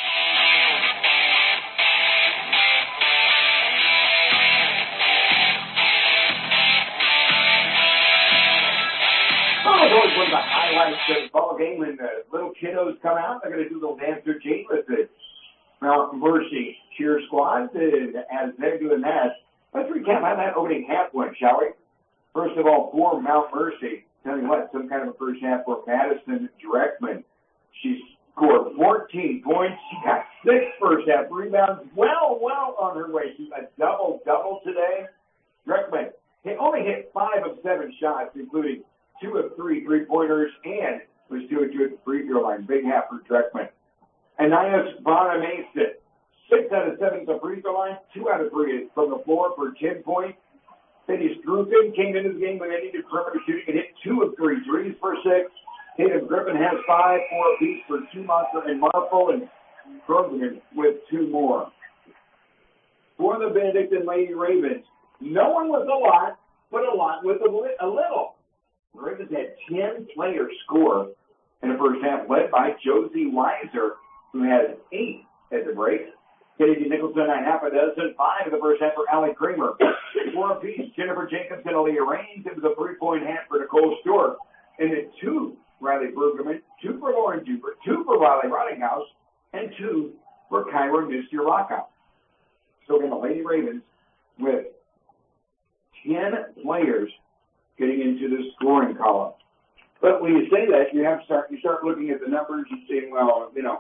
One of the highlights of the ball game when the little kiddos come out. They're going to do a little dance routine with the Mount Mercy cheer squad. And as they're doing that, let's recap how that opening half went, shall we? First of all, for Mount Mercy, tell you what, some kind of a first half for Madison Dreckman. She scored 14 points. She got 6 first half rebounds. Well on her way. She's a double-double today. Dreckman only hit 5 of 7 shots, including 2 of 3 3-pointers, and was 2 of 2 at the free throw line. Big half for Dreckman. Anais Bonamason, 6 out of 7 at the free throw line, 2 out of 3 from the floor for 10 points. Dennis Drupin came into the game when they needed perimeter shooting and hit 2 of 3 threes for 6. Tatum Griffin has 5, 4 apiece for Schumacher and Marple, and Bergman with 2 more. For the Benedictine Lady Ravens, no one with a lot, but a lot with a little. The Ravens had 10 players score in the first half, led by Josie Weiser, who had 8 at the break. Katie Nicholson, a half a dozen, 5 in the first half for Allie Kramer. 4 apiece, Jennifer Jacobs and Aaliyah Raines. It was a 3-point half for Nicole Stewart. And then 2, Riley Brueggemann, 2 for Lauren Dupert, 2 for Riley Rottinghouse, and 2 for Kyra Mr. Lockout. So again, the Lady Ravens with 10 players getting into the scoring column. But when you say that, you start looking at the numbers and saying, well,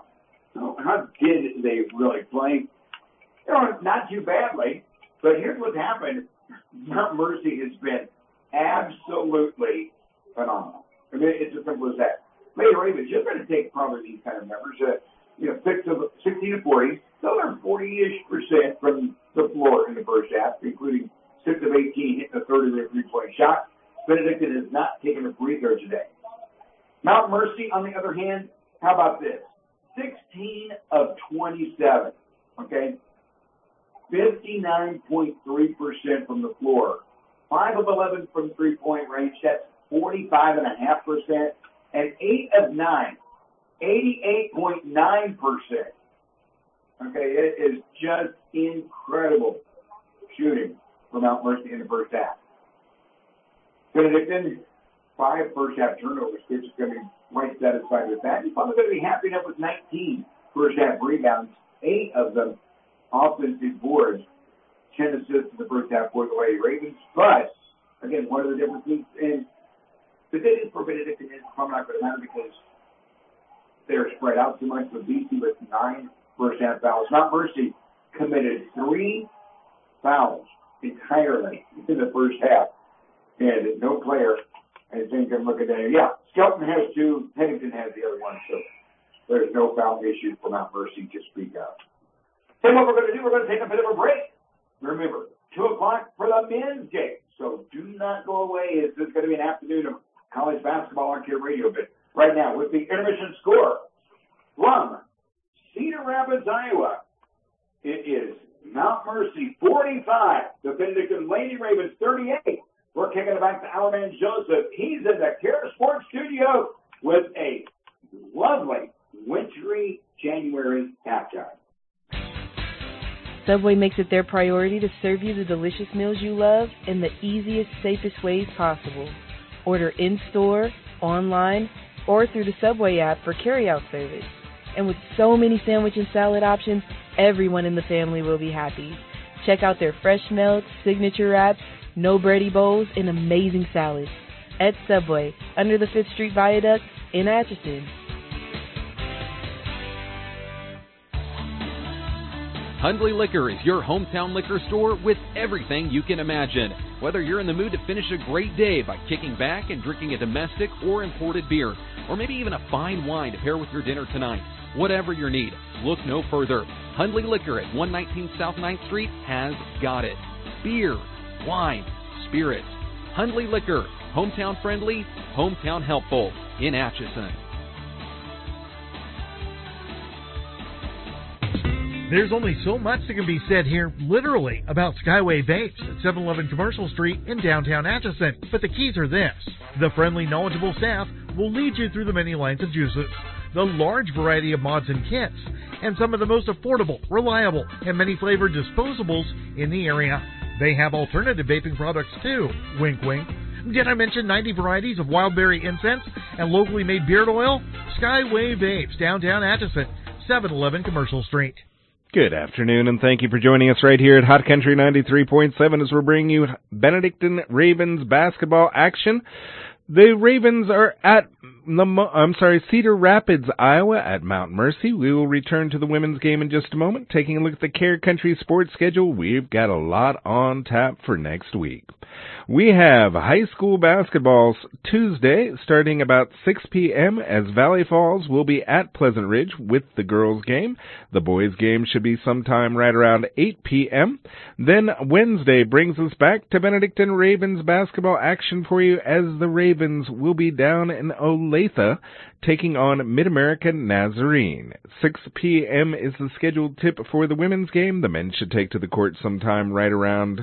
How did they really play? Not too badly, but here's what's happened. Mount Mercy has been absolutely phenomenal. I mean, it's as simple as that. Lady Ravens, you're going to take probably these kind of numbers, 16 to 40. They'll learn 40-ish% from the floor in the first half, including 6 of 18 hitting a 30-3-point shot. Benedictine has not taken a breather today. Mount Mercy, on the other hand, how about this? 16 of 27, okay? 59.3% from the floor. 5 of 11 from three-point range. That's 45.5%. And 8 of 9, 88.9%. Okay, it is just incredible shooting for Mount Mercy in the first half. Benedictine, 5 first-half turnovers. Kids are going to be quite satisfied with that. You're probably going to be happy enough with 19 first-half rebounds, 8 of them offensive boards, 10 assists in the first half for the Lady Ravens. But, again, one of the differences in statistics for Benedictine is probably not going to matter because they're spread out too much. So BC with 9 first-half fouls. Mount Mercy committed 3 fouls entirely in the first half. And no player, I think I'm looking at it. Yeah, Skelton has 2, Pennington has the other one. So there's no foul issues for Mount Mercy to speak of. So what we're going to do, we're going to take a bit of a break. Remember, 2 o'clock for the men's game. So do not go away. This is going to be an afternoon of college basketball on Care Radio. But right now, with the intermission score from Cedar Rapids, Iowa, it is Mount Mercy 45, the Benedictine Lady Ravens 38. We're kicking it back to Alaman Joseph. He's in the Care Sports Studio with a lovely wintry January halftime. Subway makes it their priority to serve you the delicious meals you love in the easiest, safest ways possible. Order in-store, online, or through the Subway app for carry-out service. And with so many sandwich and salad options, everyone in the family will be happy. Check out their fresh melts, signature wraps, no bready bowls, and amazing salads. At Subway, under the 5th Street Viaduct in Atchison. Hundley Liquor is your hometown liquor store with everything you can imagine. Whether you're in the mood to finish a great day by kicking back and drinking a domestic or imported beer, or maybe even a fine wine to pair with your dinner tonight, whatever your need, look no further. Hundley Liquor at 119 South 9th Street has got it. Beer, wine, spirits. Hundley Liquor, hometown friendly, hometown helpful in Atchison. There's only so much that can be said here, literally, about Skyway Vapes at 711 Commercial Street in downtown Atchison. But the keys are this. The friendly, knowledgeable staff will lead you through the many lines of juices, the large variety of mods and kits, and some of the most affordable, reliable, and many-flavored disposables in the area. They have alternative vaping products too. Wink, wink. Did I mention 90 varieties of wild berry incense and locally made beard oil? Skyway Vapes, downtown Atchison, 711 Commercial Street. Good afternoon, and thank you for joining us right here at Hot Country 93.7 as we're bringing you Benedictine Ravens basketball action. The Ravens are at Cedar Rapids, Iowa at Mount Mercy. We will return to the women's game in just a moment. Taking a look at the Care Country sports schedule, we've got a lot on tap for next week. We have high school basketball Tuesday starting about 6 p.m. as Valley Falls will be at Pleasant Ridge with the girls' game. The boys' game should be sometime right around 8 p.m. Then Wednesday brings us back to Benedictine Ravens basketball action for you as the Ravens will be down in Olathe taking on Mid-America Nazarene. 6 p.m. is the scheduled tip for the women's game. The men should take to the court sometime right around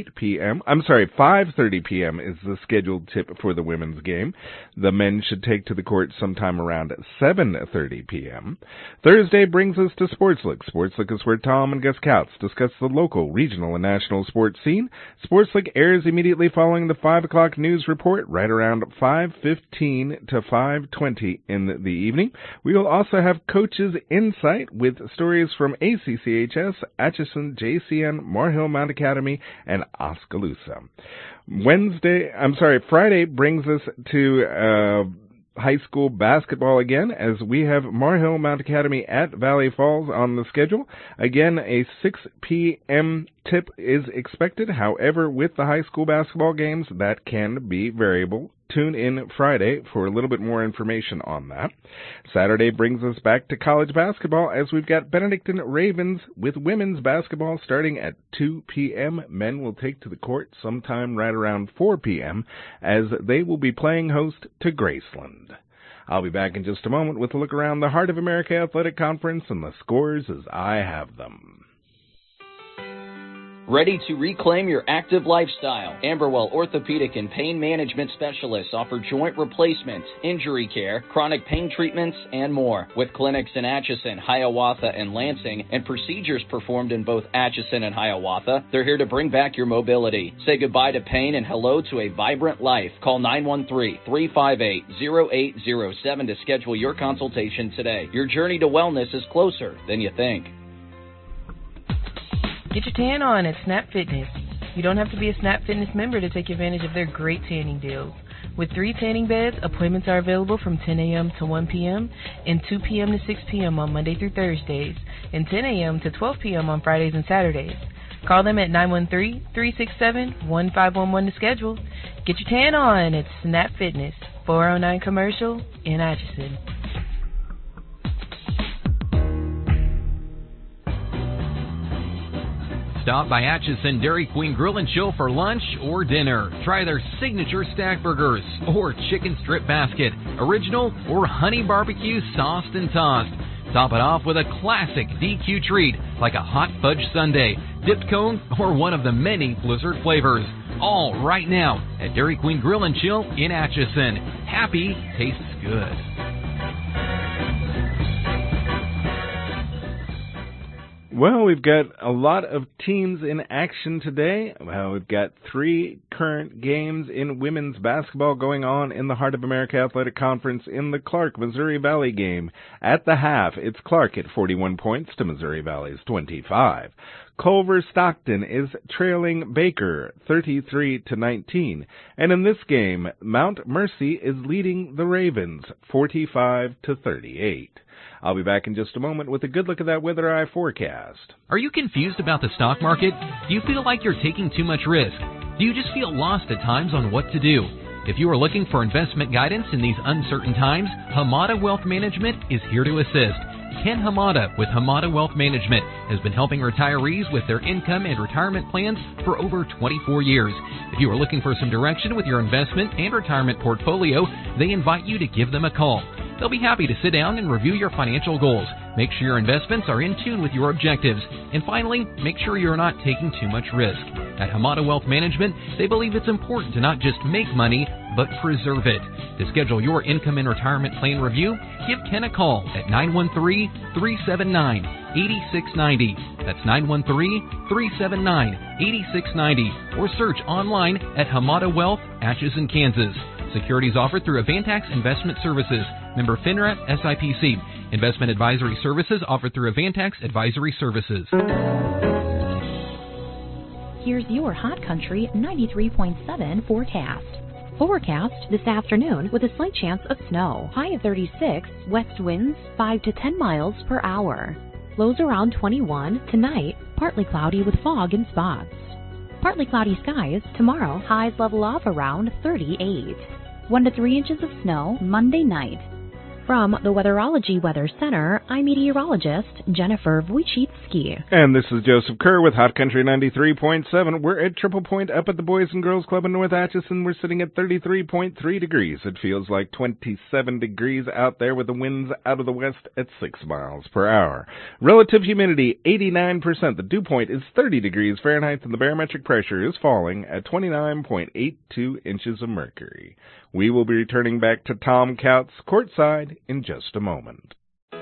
5:30 p.m. is the scheduled tip for the women's game. The men should take to the court sometime around 7:30 p.m. Thursday brings us to Sportslick. Sportslick is where Tom and Gus Kautz discuss the local, regional, and national sports scene. Sportslick airs immediately following the 5 o'clock news report, right around 5:15 to 5:20 in the evening. We will also have Coach's Insight with stories from ACCHS, Atchison, JCN, Moore Mount Academy, and Oskaloosa. Friday brings us to high school basketball again, as we have Mar Hill Mount Academy at Valley Falls on the schedule. Again, a 6 p.m. tip is expected. However, with the high school basketball games, that can be variable. Tune in Friday for a little bit more information on that. Saturday brings us back to college basketball, as we've got Benedictine Ravens with women's basketball starting at 2 p.m. Men will take to the court sometime right around 4 p.m. as they will be playing host to Graceland. I'll be back in just a moment with a look around the Heart of America Athletic Conference and the scores as I have them. Ready to reclaim your active lifestyle? Amberwell Orthopedic and Pain Management Specialists offer joint replacements, injury care, chronic pain treatments, and more. With clinics in Atchison, Hiawatha, and Lansing, and procedures performed in both Atchison and Hiawatha, they're here to bring back your mobility. Say goodbye to pain and hello to a vibrant life. Call 913-358-0807 to schedule your consultation today. Your journey to wellness is closer than you think. Get your tan on at Snap Fitness. You don't have to be a Snap Fitness member to take advantage of their great tanning deals. With 3 tanning beds, appointments are available from 10 a.m. to 1 p.m. and 2 p.m. to 6 p.m. on Monday through Thursdays, and 10 a.m. to 12 p.m. on Fridays and Saturdays. Call them at 913-367-1511 to schedule. Get your tan on at Snap Fitness, 409 Commercial in Atchison. Stop by Atchison Dairy Queen Grill and Chill for lunch or dinner. Try their signature stack burgers or chicken strip basket, original or honey barbecue sauced and tossed. Top it off with a classic DQ treat like a hot fudge sundae, dipped cone, or one of the many Blizzard flavors. All right now at Dairy Queen Grill and Chill in Atchison. Happy tastes good. Well, we've got a lot of teams in action today. Well, we've got 3 current games in women's basketball going on in the Heart of America Athletic Conference in the Clark Missouri Valley game. At the half, it's Clark at 41 points to Missouri Valley's 25. Culver Stockton is trailing Baker 33-19. And in this game, Mount Mercy is leading the Ravens 45-38. I'll be back in just a moment with a good look at that Weather Eye forecast. Are you confused about the stock market? Do you feel like you're taking too much risk? Do you just feel lost at times on what to do? If you are looking for investment guidance in these uncertain times, Hamada Wealth Management is here to assist. Ken Hamada with Hamada Wealth Management has been helping retirees with their income and retirement plans for over 24 years. If you are looking for some direction with your investment and retirement portfolio, they invite you to give them a call. They'll be happy to sit down and review your financial goals. Make sure your investments are in tune with your objectives. And finally, make sure you're not taking too much risk. At Hamada Wealth Management, they believe it's important to not just make money, but preserve it. To schedule your income and retirement plan review, give Ken a call at 913-379-8690. That's 913-379-8690. Or search online at Hamada Wealth, Atchison, Kansas. Securities offered through Avantax Investment Services. Member FINRA SIPC. Investment advisory services offered through Avantax Advisory Services. Here's your Hot Country 93.7 forecast. Forecast this afternoon with a slight chance of snow. High of 36, west winds 5 to 10 miles per hour. Lows around 21. Tonight, partly cloudy with fog in spots. Partly cloudy skies. Tomorrow, highs level off around 38. 1 to 3 inches of snow Monday night. From the Weatherology Weather Center, I'm meteorologist Jennifer Wojcicki. And this is Joseph Kerr with Hot Country 93.7. We're at Triple Point up at the Boys and Girls Club in North Atchison. We're sitting at 33.3 degrees. It feels like 27 degrees out there with the winds out of the west at 6 miles per hour. Relative humidity, 89%. The dew point is 30 degrees Fahrenheit, and the barometric pressure is falling at 29.82 inches of mercury. We will be returning back to Tom Couts courtside in just a moment.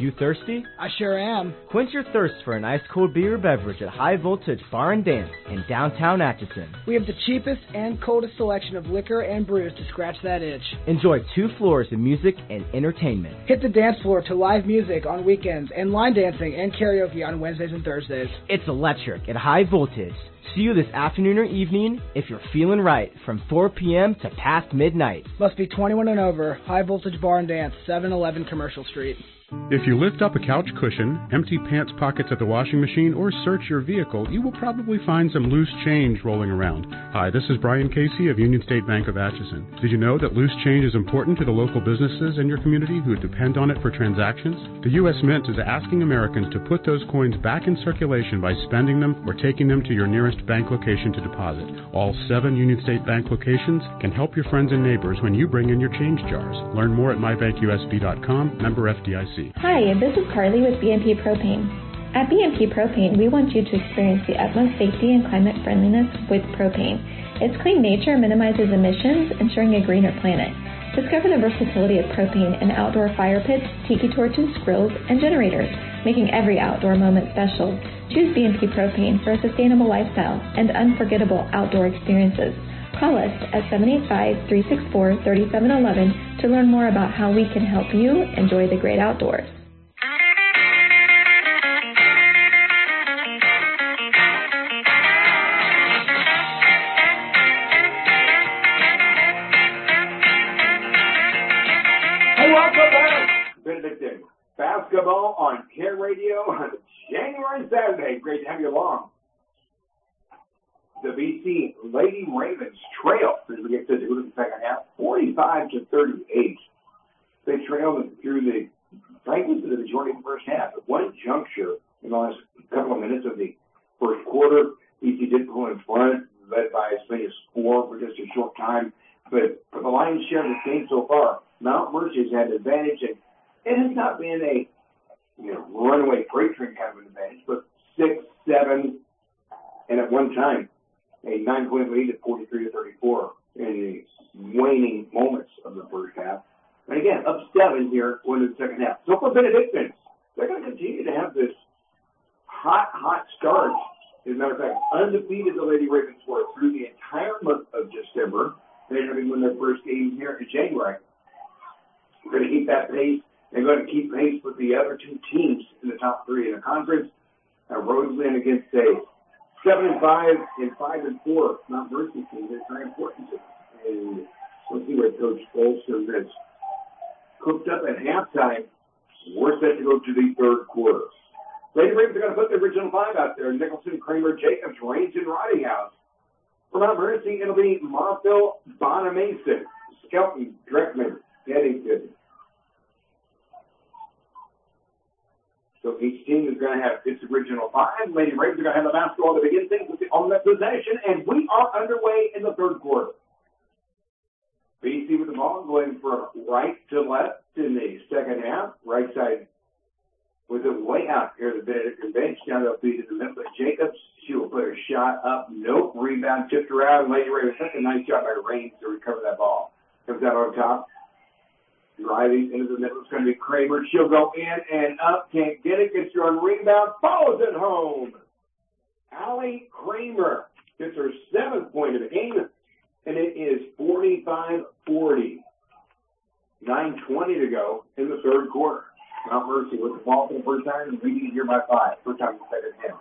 You thirsty? I sure am. Quench your thirst for an ice-cold beer or beverage at High Voltage Bar and Dance in downtown Atchison. We have the cheapest and coldest selection of liquor and brews to scratch that itch. Enjoy 2 floors of music and entertainment. Hit the dance floor to live music on weekends and line dancing and karaoke on Wednesdays and Thursdays. It's electric at High Voltage. See you this afternoon or evening if you're feeling right from 4 p.m. to past midnight. Must be 21 and over. High Voltage Bar and Dance, 711 Commercial Street. If you lift up a couch cushion, empty pants pockets at the washing machine, or search your vehicle, you will probably find some loose change rolling around. Hi, this is Brian Casey of Union State Bank of Atchison. Did you know that loose change is important to the local businesses in your community who depend on it for transactions? The U.S. Mint is asking Americans to put those coins back in circulation by spending them or taking them to your nearest bank location to deposit. All 7 Union State Bank locations can help your friends and neighbors when you bring in your change jars. Learn more at mybankusb.com, member FDIC. Hi, this is Carly with BMP Propane. At BMP Propane, we want you to experience the utmost safety and climate friendliness with propane. Its clean nature minimizes emissions, ensuring a greener planet. Discover the versatility of propane in outdoor fire pits, tiki torches, grills, and generators, making every outdoor moment special. Choose BMP Propane for a sustainable lifestyle and unforgettable outdoor experiences. Call us at 785-364-3711 to learn more about how we can help you enjoy the great outdoors. Hey, welcome back. Benedictine basketball on Care Radio on January Saturday. Great to have you along. The BC Lady Ravens trail as we get to the second half, 45-38. They trailed through the, frankly, to the majority of the first half. At one juncture in the last couple of minutes of the first quarter, BC did pull in front, led by as many as 4 for just a short time. But for the lion's share of the game so far, Mount Mercy's had the advantage, and it has not been a runaway freight train kind of an advantage, but 6, 7, and at one time, a 9-point lead at 43-34 in the waning moments of the first half. And again, up 7 here going into the second half. So for Benedictine, they're going to continue to have this hot start. As a matter of fact, undefeated the Lady Ravens were through the entire month of December. They're having won their first game here in January. We're going to keep that pace. They're going to keep pace with the other 2 teams in the top 3 in the conference. Roseland against a 7-5 and 5-4 Mount Mercy team. It's very important to them. And we'll see what Coach Bolster has cooked up at halftime. We're set to go to the third quarter. Lady Ravens are going to put the original 5 out there. Nicholson, Kramer, Jacobs, Range, and Rodinghouse. For Mount Mercy, it'll be Marfil, Bonamason, Skelton, Dreckman, Eddington. So each team is going to have its original 5. Lady Ravens are going to have the basketball to begin things with the on-net possession, and we are underway in the third quarter. BC with the ball going from right to left in the second half. Right side with it way out here, the Benedictine bench. Down the feed in the middle of Jacobs. She will put her shot up. Nope. Rebound tipped around. Lady Ravens, that's a nice job by Raines to recover that ball. Comes out on top. Driving into the middle, it's going to be Kramer. She'll go in and up, can't get it, gets her on rebound, follows it home. Allie Kramer gets her 7th point of the game, and it is 45-40. 9:20 to go in the third quarter. Mount Mercy with the ball for the first time and leading it here by 5. First time in the second half.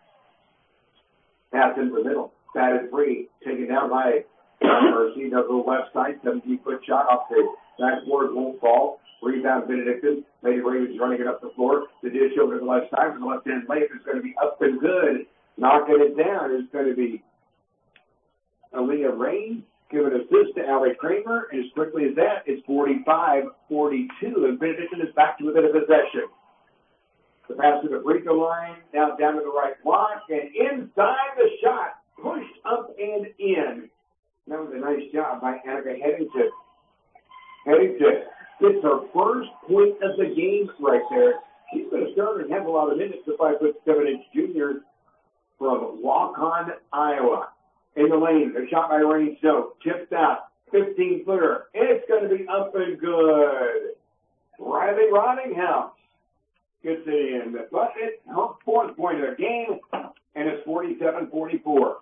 Pass into the middle. Batted free. Taken down by Mount Mercy. Does the left side. 17-foot shot off the backboard. Won't fall. Rebound Benedictine. Lady Ravens running it up the floor. The dish over to the left side. The left-hand layup is going to be up and good. Knocking it down is going to be Aaliyah Rain. Give an assist to Allie Kramer. And as quickly as that, it's 45-42. And Benedictine is back to within a possession. The pass to the free throw line. Now down to the right block. And inside the shot. Pushed up and in. That was a nice job by Annika Headington. Headington gets her first point of the game right there. She's going to start and have a lot of minutes. The 5'7" junior from Waukon, Iowa. In the lane, a shot by Rain Stokes. Tipped out. 15-footer. It's going to be up and good. Riley Rodinghouse gets it in. But it's her fourth point of the game, and it's 47-44.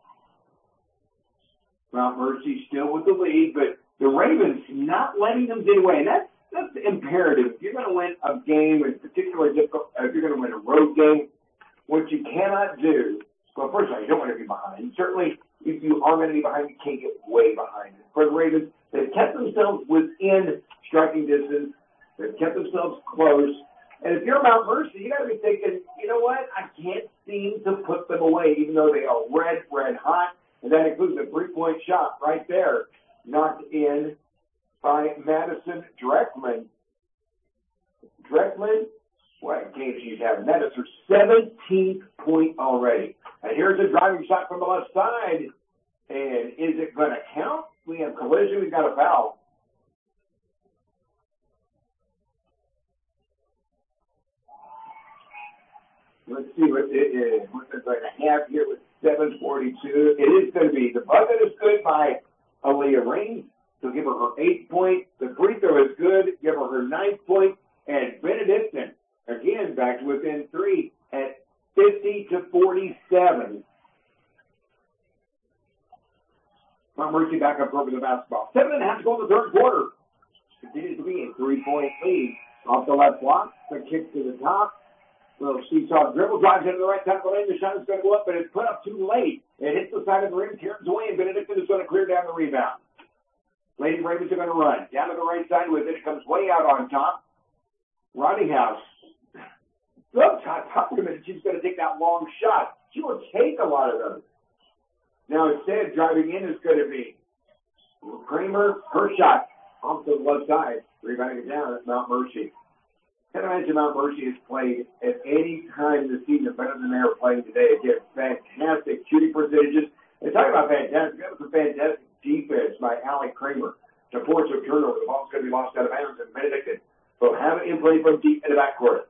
Mount Mercy still with the lead, but the Ravens not letting them get away. And that's imperative. If you're going to win a game, in particular difficult, if you're going to win a road game, what you cannot do, well, first of all, you don't want to be behind. Certainly, if you are going to be behind, you can't get way behind. For the Ravens, they've kept themselves within striking distance. They've kept themselves close. And if you're Mount Mercy, you got to be thinking, you know what? I can't seem to put them away, even though they are red hot. And that includes a 3-point shot right there, knocked in by Madison Dreckman. Dreckman, what a game she's having. That is her 17th point already. And here's a driving shot from the left side. And is it going to count? We have collision. We've got a foul. Let's see what they're going to have here with 7:42. It is going to be the bucket is good by Aaliyah Raines. So give her 8 points. The free throw is good. Give her 9 points. And Benedictine, again, back to within 3 at 50-47. Mount Mercy back up over the basketball. 7.5 to go in the third quarter. Continues to be a 3-point lead. Off the left block, the kick to the top. Little seesaw dribble, drives into the right side of the lane. The shot is going to go up, but it's put up too late. It hits the side of the rim, turns away, and Benedictine is going to clear down the rebound. Lady Ravens are going to run. Down to the right side with it. It comes way out on top. Rodinghouse. Looks on top of him, and she's going to take that long shot. She will take a lot of those. Now, instead, driving in is going to be Kramer. Her shot off to the left side. Rebounding it down at Mount Mercy. Can't imagine Mount Mercy has played at any time this season better than they are playing today. Again, fantastic shooting percentages. And talking about fantastic, that was a fantastic defense by Allie Kramer to force a turnover. The ball's going to be lost out of bounds, and Benedictine will have it in play from deep in the backcourt.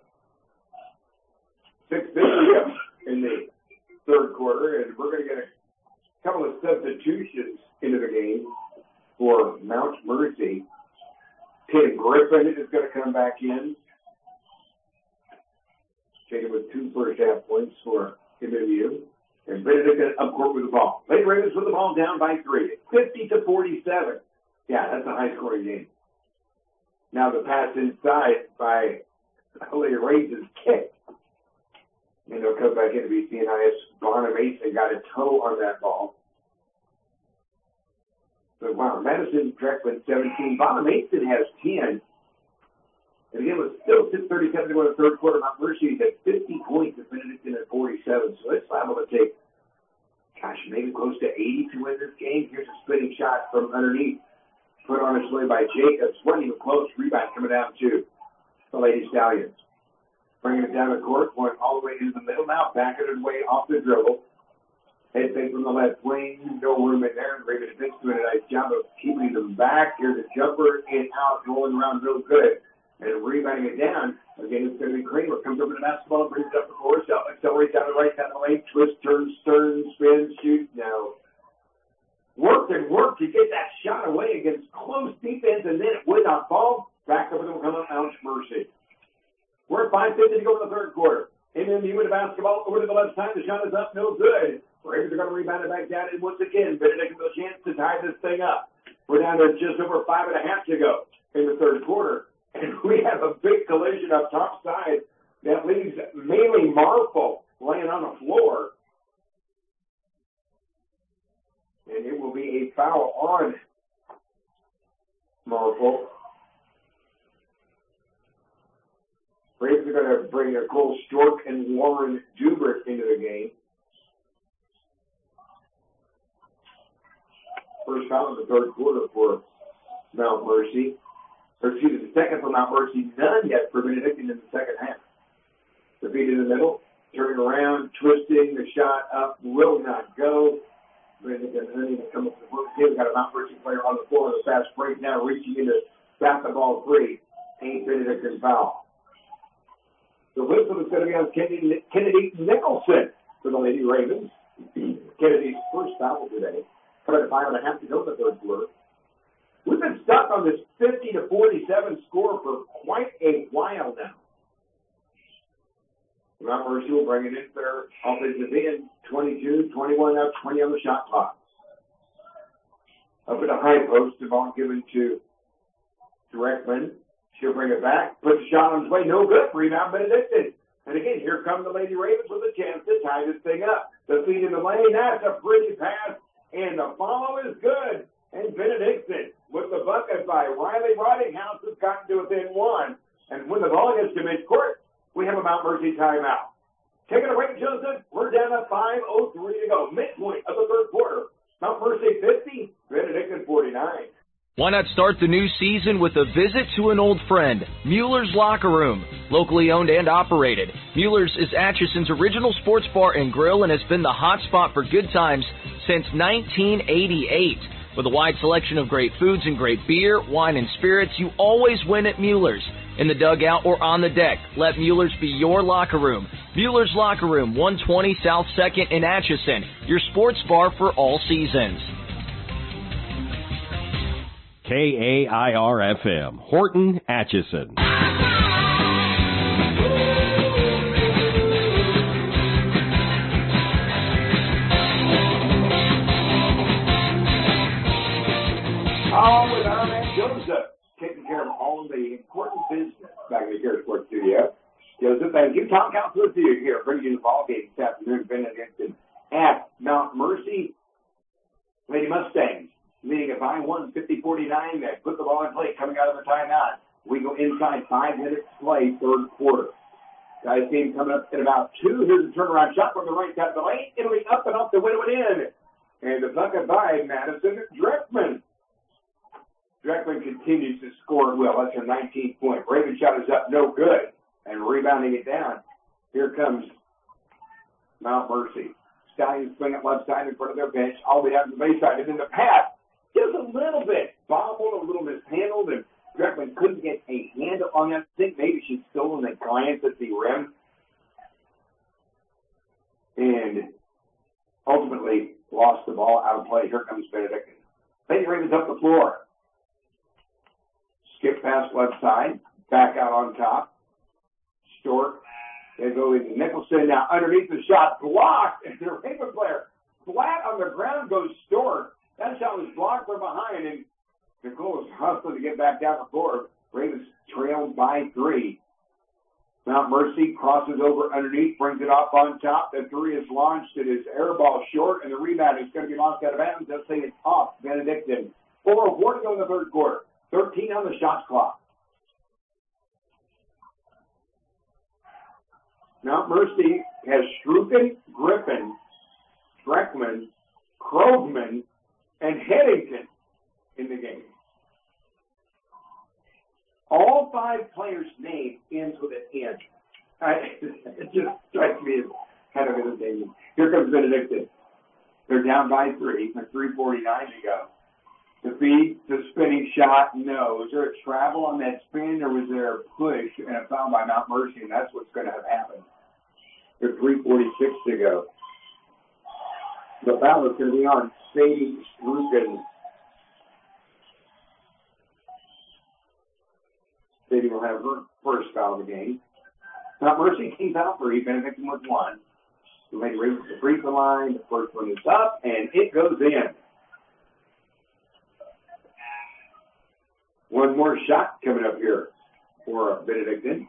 6:50 in the third quarter, and we're going to get a couple of substitutions into the game for Mount Mercy. Tim Griffin is going to come back in. Taken with 2 first-half points for MMU. And Benedictine up court with the ball. Lady Ravens with the ball down by 3. 50-47. Yeah, that's a high-scoring game. Now the pass inside by Lady Ravens kick. And they'll come back into BCNIS. Bonham Mason got a toe on that ball. But wow, Madison Dreckman 17. Bonham Mason has 10. And again, with still 6:37 to go in the third quarter, Mount Mercy had 50 points and Benedictine at 47. So it's liable to take, maybe close to 80 to win this game. Here's a spinning shot from underneath. Put on its way by Jacobs. Wasn't even close. Rebound coming down to the Lady Stallions. Bringing it down the court, going all the way into the middle. Now backing it away off the dribble. Head fake from the left wing. No room in there. Ravens Vince doing a nice job of keeping them back. Here's a jumper in out, rolling around real good. And rebounding it down. Again, it's going to be Kramer. Comes over to the basketball, brings it up the court, accelerates down the right side of the lane, twist, turn, stern, spin, shoot. Now, worked to get that shot away against close defense, and then it would not fall. Back over to Mount Mercy. We're at 5:50 to go in the third quarter. MMU with the basketball over to the left side. The shot is up, no good. Ravens are going to rebound it back down, and once again, Benedictine with a chance to tie this thing up. We're down to just over 5.5 to go in the third quarter. And we have a big collision up top side that leaves Maylee Marple laying on the floor. And it will be a foul on Marple. Ravens are going to bring Nicole Stork and Lauren Dubert into the game. First foul in the third quarter for Mount Mercy. The second for Mount Mercy, none yet for Benedictine in the second half. The feet in the middle, turning around, twisting, the shot up, will not go. Benedictine unable to come up with the first. We've got a Mount Mercy player on the floor in the fast break now, reaching in to bat the ball free. Ain't Benedictine foul. The whistle is going to be on Kennedy Nicholson for the Lady Ravens. Kennedy's first foul today. Coming at 5.5 to go in the third quarter. We've been stuck on this 50-47 score for quite a while now. Mount Mercy will bring it in their offensive end, 22, 21 up, 20 on the shot clock. Up at the high post, the ball given to Dreckman. She'll bring it back, put the shot on his way, no good, rebound Benedictine. And again, here come the Lady Ravens with a chance to tie this thing up. The feed in the lane, that's a pretty pass, and the follow is good. And Benedictine with the bucket by Riley Rottinghouse has gotten to within one. And when the ball gets to midcourt, we have a Mount Mercy timeout. Taking a break, Joseph. We're down to 5:03 to go. Midpoint of the third quarter. Mount Mercy 50, Benedictine 49. Why not start the new season with a visit to an old friend, Mueller's Locker Room. Locally owned and operated, Mueller's is Atchison's original sports bar and grill and has been the hot spot for good times since 1988. With a wide selection of great foods and great beer, wine, and spirits, you always win at Mueller's. In the dugout or on the deck, let Mueller's be your locker room. Mueller's Locker Room, 120 South 2nd in Atchison, your sports bar for all seasons. KAIR-FM, Horton, Atchison. All with our man Joseph, taking care of all of the important business back in the Care Sports Studio. Joseph, thank you. Tom Council with you here, bringing you the ball game this afternoon. Benedictine at Mount Mercy. Lady Mustangs leading it by 1, 50-49. They put the ball in play coming out of the timeout. We go inside 5 minutes play, third quarter. Guys team coming up in about 2. Here's a turnaround shot from the right side of the lane. It'll be up and off the window and in. And the bucket by Madison Dreckman. Dreckman continues to score well. That's her 19th point. Raven shot is up, no good. And rebounding it down. Here comes Mount Mercy. Stallions swing it left side in front of their bench. All the way down to the baseline. And then the pass just a little bit bobbled, a little mishandled, and Dreckman couldn't get a handle on that. I think maybe she's stolen the glance at the rim. And ultimately lost the ball out of play. Here comes Benedictine. Lady Ravens up the floor. Skip past left side. Back out on top. Stork. They go into Nicholson. Now underneath the shot. Blocked. And the Raven player flat on the ground goes Stork. That shot was blocked from behind. And Nicole is hustling to get back down the floor. Ravens trailed by 3. Mount Mercy crosses over underneath, brings it off on top. The 3 is launched. It is air ball short, and the rebound is going to be lost out of bounds. They'll say it's off Benedictine. 4:04 to go in the third quarter. 13 on the shot clock. Mount Mercy has Strucken, Griffin, Dreckman, Krogman, and Headington in the game. All 5 players' names ends with an N. It just strikes me as kind of entertaining. Here comes Benedictine. They're down by 3. With 3:49 to go. The feed, the spinning shot, no. Was there a travel on that spin, or was there a push and a foul by Mount Mercy? And that's what's going to have happened. There's 3:46 to go. The foul is going to be on Sadie Strucken. Sadie will have her first foul of the game. Mount Mercy teams out 3. Benedictine with 1. The Lady Ravens the free throw line. The first one is up, and it goes in. One more shot coming up here for Benedictine.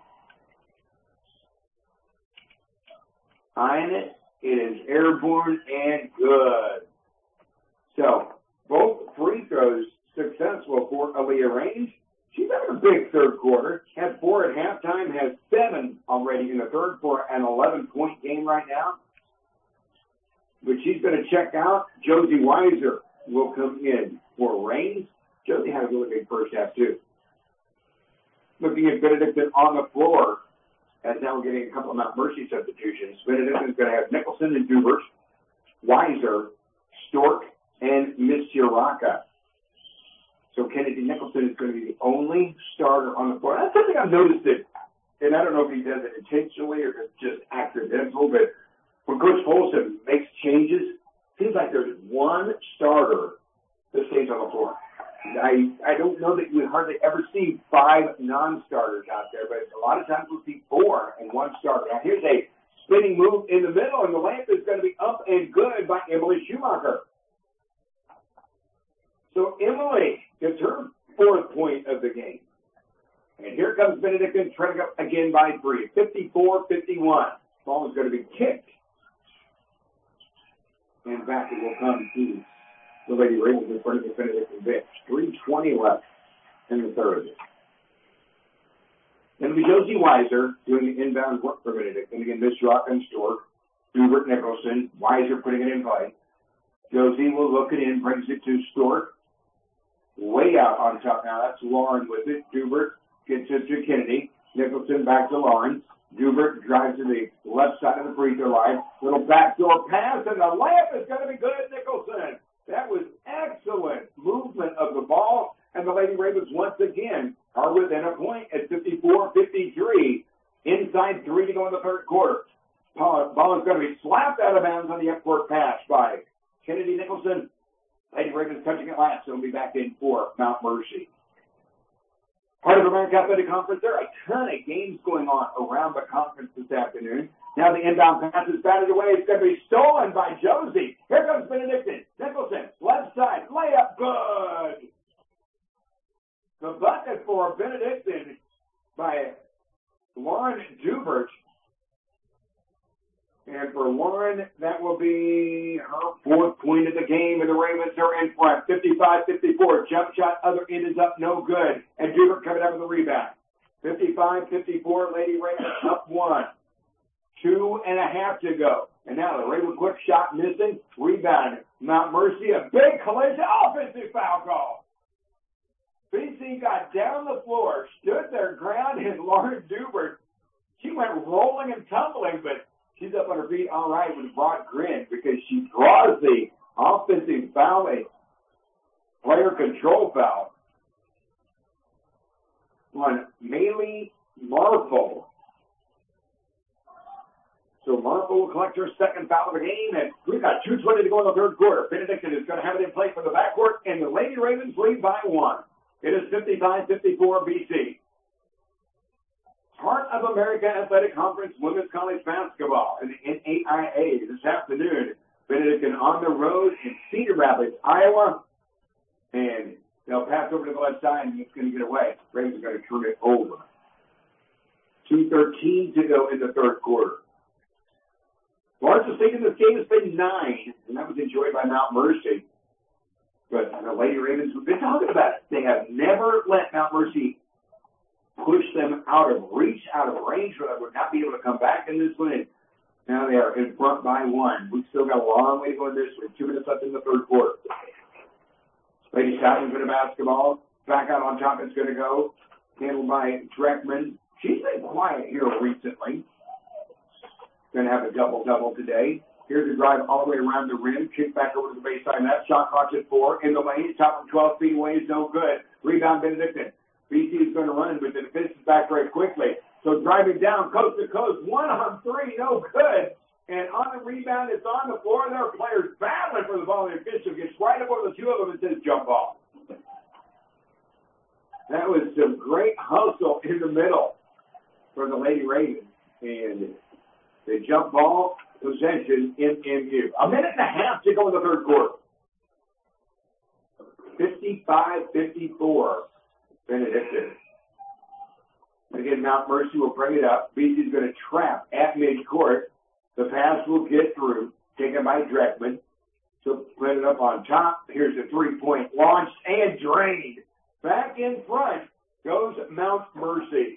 Eyeing it. It is airborne and good. So, both free throws successful for Aaliyah Range. She's having a big third quarter. Had 4 at halftime, has 7 already in the third for an 11-point game right now. But she's going to check out. Josie Weiser will come in for Range. Josie had a really big first half, too. Looking at Benedictine on the floor, as now we're getting a couple of Mount Mercy substitutions. Benedictine's going to have Nicholson and Dubers, Weiser, Stork, and Miss Uraka. So Kennedy Nicholson is going to be the only starter on the floor. That's something I've noticed it, and I don't know if he does it intentionally or if it's just accidental, but when Coach Folsom makes changes, it seems like there's one starter that stays on the floor. I don't know that you would hardly ever see 5 non-starters out there, but a lot of times we'll see 4 and 1 starter. Now here's a spinning move in the middle, and the layup is going to be up and good by Emily Schumacher. So Emily gets her 4th point of the game. And here comes Benedictine trailing up again by 3, 54-51. Ball is going to be kicked. And back it will come to the Lady Ravens in front of the Benedictine bench. 3:20 left in the third. It'll be Josie Weiser doing the inbound work for Benedictine. Again, Miss Rock and Stork, Hubert Nicholson, Weiser putting it in play. Josie will look it in, brings it to Stork. Way out on top now. That's Lauren with it. Hubert gets it to Kennedy. Nicholson back to Lauren. Hubert drives to the left side of the free throw line. Little backdoor pass, and the layup is going to be good, Nicholson. That was excellent movement of the ball, and the Lady Ravens once again are within a point at 54-53. Inside 3 to go in the third quarter. Ball is going to be slapped out of bounds on the upcourt pass by Kennedy Nicholson. Lady Ravens touching it last, so it'll be back in for Mount Mercy. Part of the American Athletic Conference, there are a ton of games going on around the conference this afternoon. Now the inbound pass is batted away. It's going to be stolen by Josie. Here comes Benedictine. Nicholson, left side, layup, good. The bucket for Benedictine by Lauren Dubert. And for Lauren, that will be her 4th point of the game, and the Ravens are in front. 55-54. Jump shot, other end is up, no good. And Dubert coming up with the rebound. 55-54. Lady Ravens up 1. 2.5 to go. And now the Raven quick shot missing. Rebound. Mount Mercy, a big collision. Offensive foul call. BC got down the floor, stood their ground, and Lauren Dubert, she went rolling and tumbling, but she's up on her feet all right with a broad grin because she draws the offensive foul, a player control foul on Maylee Marple. So Marple will collect her 2nd foul of the game, and we've got 2:20 to go in the third quarter. Benedictine is going to have it in play for the backcourt, and the Lady Ravens lead by 1. It is 55-54 BC. Part of American Athletic Conference Women's College Basketball in the NAIA this afternoon. Benedictine on the road in Cedar Rapids, Iowa. And they'll pass over to the left side, and it's going to get away. Ravens are going to turn it over. 2:13 to go in the third quarter. Largest stake in this game has been 9, and that was enjoyed by Mount Mercy. But the Lady Ravens, we've been talking about it. They have never let Mount Mercy push them out of reach, out of range, where they would not be able to come back in this one. Now they are in front by 1. We've still got a long way to go in this one. 2 minutes left in the third quarter. Lady Stockton's bit of basketball. Back out on top is going to go. Handled by Dreckman. She's been quiet here recently. Going to have a double-double today. Here's a drive all the way around the rim. Kick back over to the baseline. That shot clock's at 4. In the lane. Top from 12 feet away is no good. Rebound Benedictine. BC is going to run, but the defense is back very quickly. So driving down coast to coast. 1-on-3, no good. And on the rebound, it's on the floor. There are players battling for the ball. The official gets right up over the 2 of them and says jump ball. That was some great hustle in the middle for the Lady Ravens. And the jump ball possession in MU. 1.5 minutes to go in the third quarter. 55-54. Benedictine. Again, Mount Mercy will bring it up. BC is going to trap at midcourt. The pass will get through. Taken by Dreckman. So put it up on top. Here's a 3-point launched and drained. Back in front goes Mount Mercy.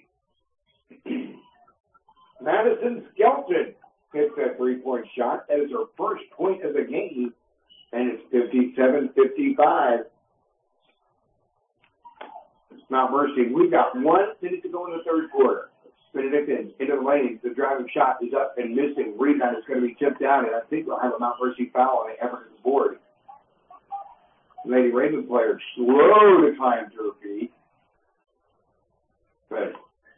Madison Skelton hits that 3-point shot. That is her first point of the game. And it's 57-55. Mount Mercy. We've got 1 minute to go in the third quarter. Benedictine into the lane. The driving shot is up and missing. Rebound is going to be tipped out, and I think we'll have a Mount Mercy foul on the Everton's board. Lady Ravens player slow to climb to her feet. But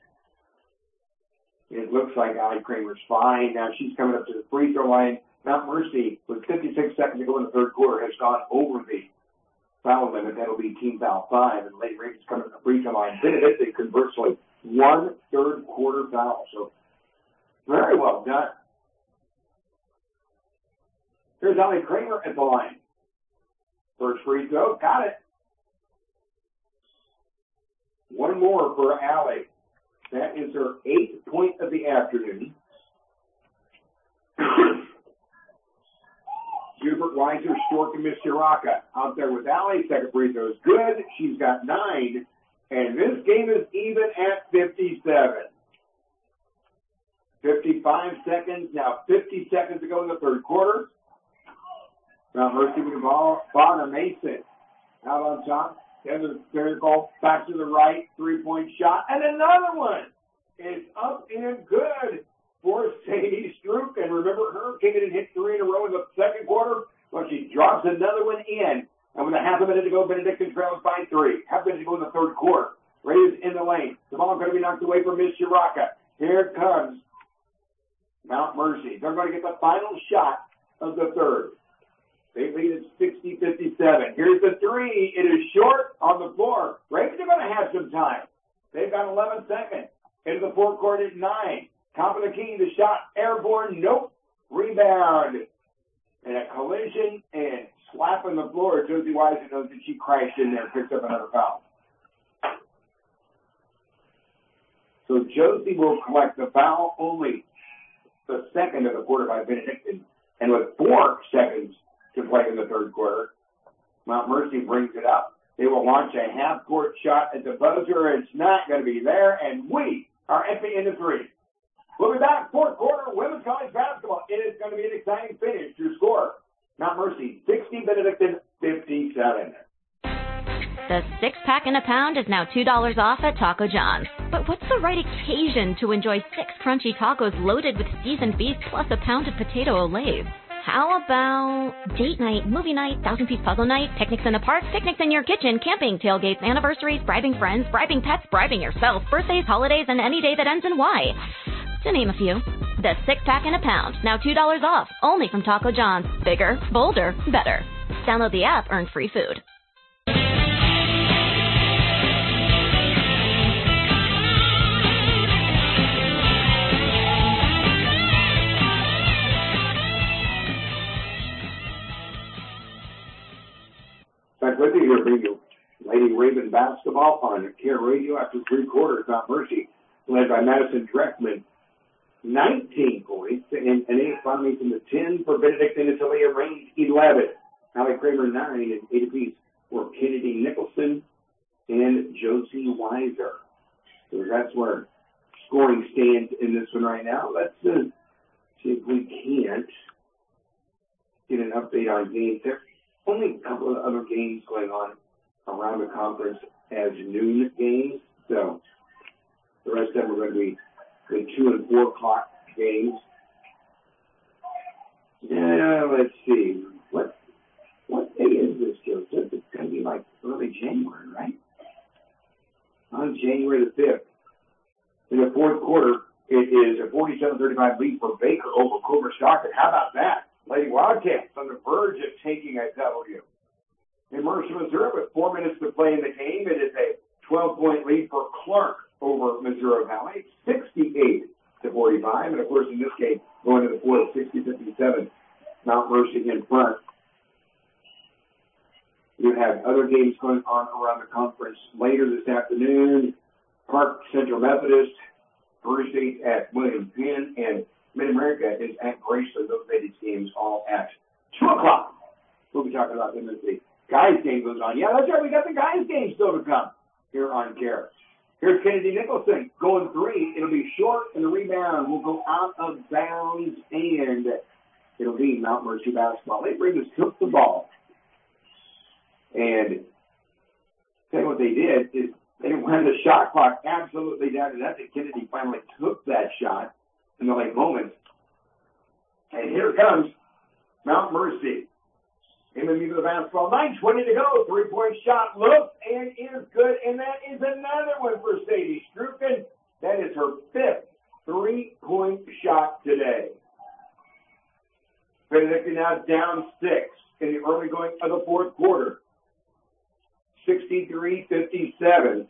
it looks like Allie Kramer's fine. Now she's coming up to the free throw line. Mount Mercy, with 56 seconds to go in the third quarter, has gone over the foul limit. That'll be team foul 5, and Lady Ravens coming to the free throw line. Benedictine, conversely, 1 third quarter foul. So very well done Here's Allie Kramer at the line. First free throw, got it. One more for Allie. That is her 8th point of the afternoon. Hubert Weiser, Stork, and Miss Shiraka out there with Allie. Second free throw is good. She's got 9. And this game is even at 57. 55 seconds. Now 50 seconds to go in the third quarter. Mount Mercy with the ball. Bonner Mason out on top. There's a fair ball back to the right. 3-point shot. And another one is up and good for Sadie Stroop. And remember, her kicking and hit 3 in a row in the second quarter. Well, she drops another one in. And with a half a minute to go, Benedictine trails by 3. Half a minute to go in the third quarter. Rays in the lane. The ball going to be knocked away from Miss Shiraka. Here it comes. Mount Mercy. They're going to get the final shot of the third. They lead at 60-57. Here's the 3. It is short on the floor. Ravens are going to have some time. They've got 11 seconds. Into the fourth quarter at 9. Top of the key. The shot airborne. Nope. Rebound. And a collision and slap on the floor. Josie Weiser knows that she crashed in there and picked up another foul. So Josie will collect the foul, only the second of the quarter by Benedictine. And with 4 seconds to play in the third quarter, Mount Mercy brings it up. They will launch a half-court shot at the buzzer. It's not going to be there, and we are at the end of 3. We'll be back, fourth quarter, women's college basketball. It is going to be an exciting finish. Your score, Mount Mercy 60, Benedictine 57. The 6-pack in a pound is now $2 off at Taco John's. But what's the right occasion to enjoy 6 crunchy tacos loaded with seasoned beef plus a pound of potato Olave? How about date night, movie night, 1,000-piece puzzle night, picnics in the park, picnics in your kitchen, camping, tailgates, anniversaries, bribing friends, bribing pets, bribing yourself, birthdays, holidays, and any day that ends in Y, to name a few. The 6-pack in a pound, now $2 off, only from Taco John's. Bigger, bolder, better. Download the app, earn free food. Back with you here, bring you Lady Raven basketball on Care Radio after 3 quarters. Mount Mercy, led by Madison Dreckman, 19 points, and 8 finally from the 10 for Benedictine and Talia Range, 11. Allie Kramer, 9, and 8 apiece for Kennedy Nicholson and Josie Weiser. So that's where scoring stands in this one right now. Let's see if we can't get an update on games there. Only a couple of other games going on around the conference as noon games. So the rest of them are going to be the 2 and 4 o'clock games. Let's see. What day is this, Joseph? It's going to be like early January, right? On January the 5th. In the fourth quarter, it is a 47-35 lead for Baker over Cobra Stockton. How about that? Lady Wildcats on the verge of taking a W. In Mercer, Missouri, with 4 minutes to play in the game, it is a 12-point lead for Clark over Missouri Valley, 68-45. And, of course, in this game, going to the fourth, 60-57, Mount Mercy in front. You have other games going on around the conference later this afternoon. Park Central Methodist, First State at William Penn, and Mid-America is at Graceland. Those ladies' games all at 2 o'clock. We'll be talking about them as the guys' game goes on. Yeah, that's right. We got the guys' game still to come here on Care. Here's Kennedy Nicholson going 3. It'll be short, and the rebound will go out of bounds, and it'll be Mount Mercy basketball. They bring us took the ball. And tell you what they did is they ran the shot clock absolutely down to nothing. Kennedy finally took that shot in the late moments. And here comes Mount Mercy. In the middle of the basketball, 9:20 to go. 3-point shot looks and is good. And that is another one for Sadie Strukin. That is her 5th 3-point shot today. Benedictine now down 6 in the early going of the fourth quarter. 63-57.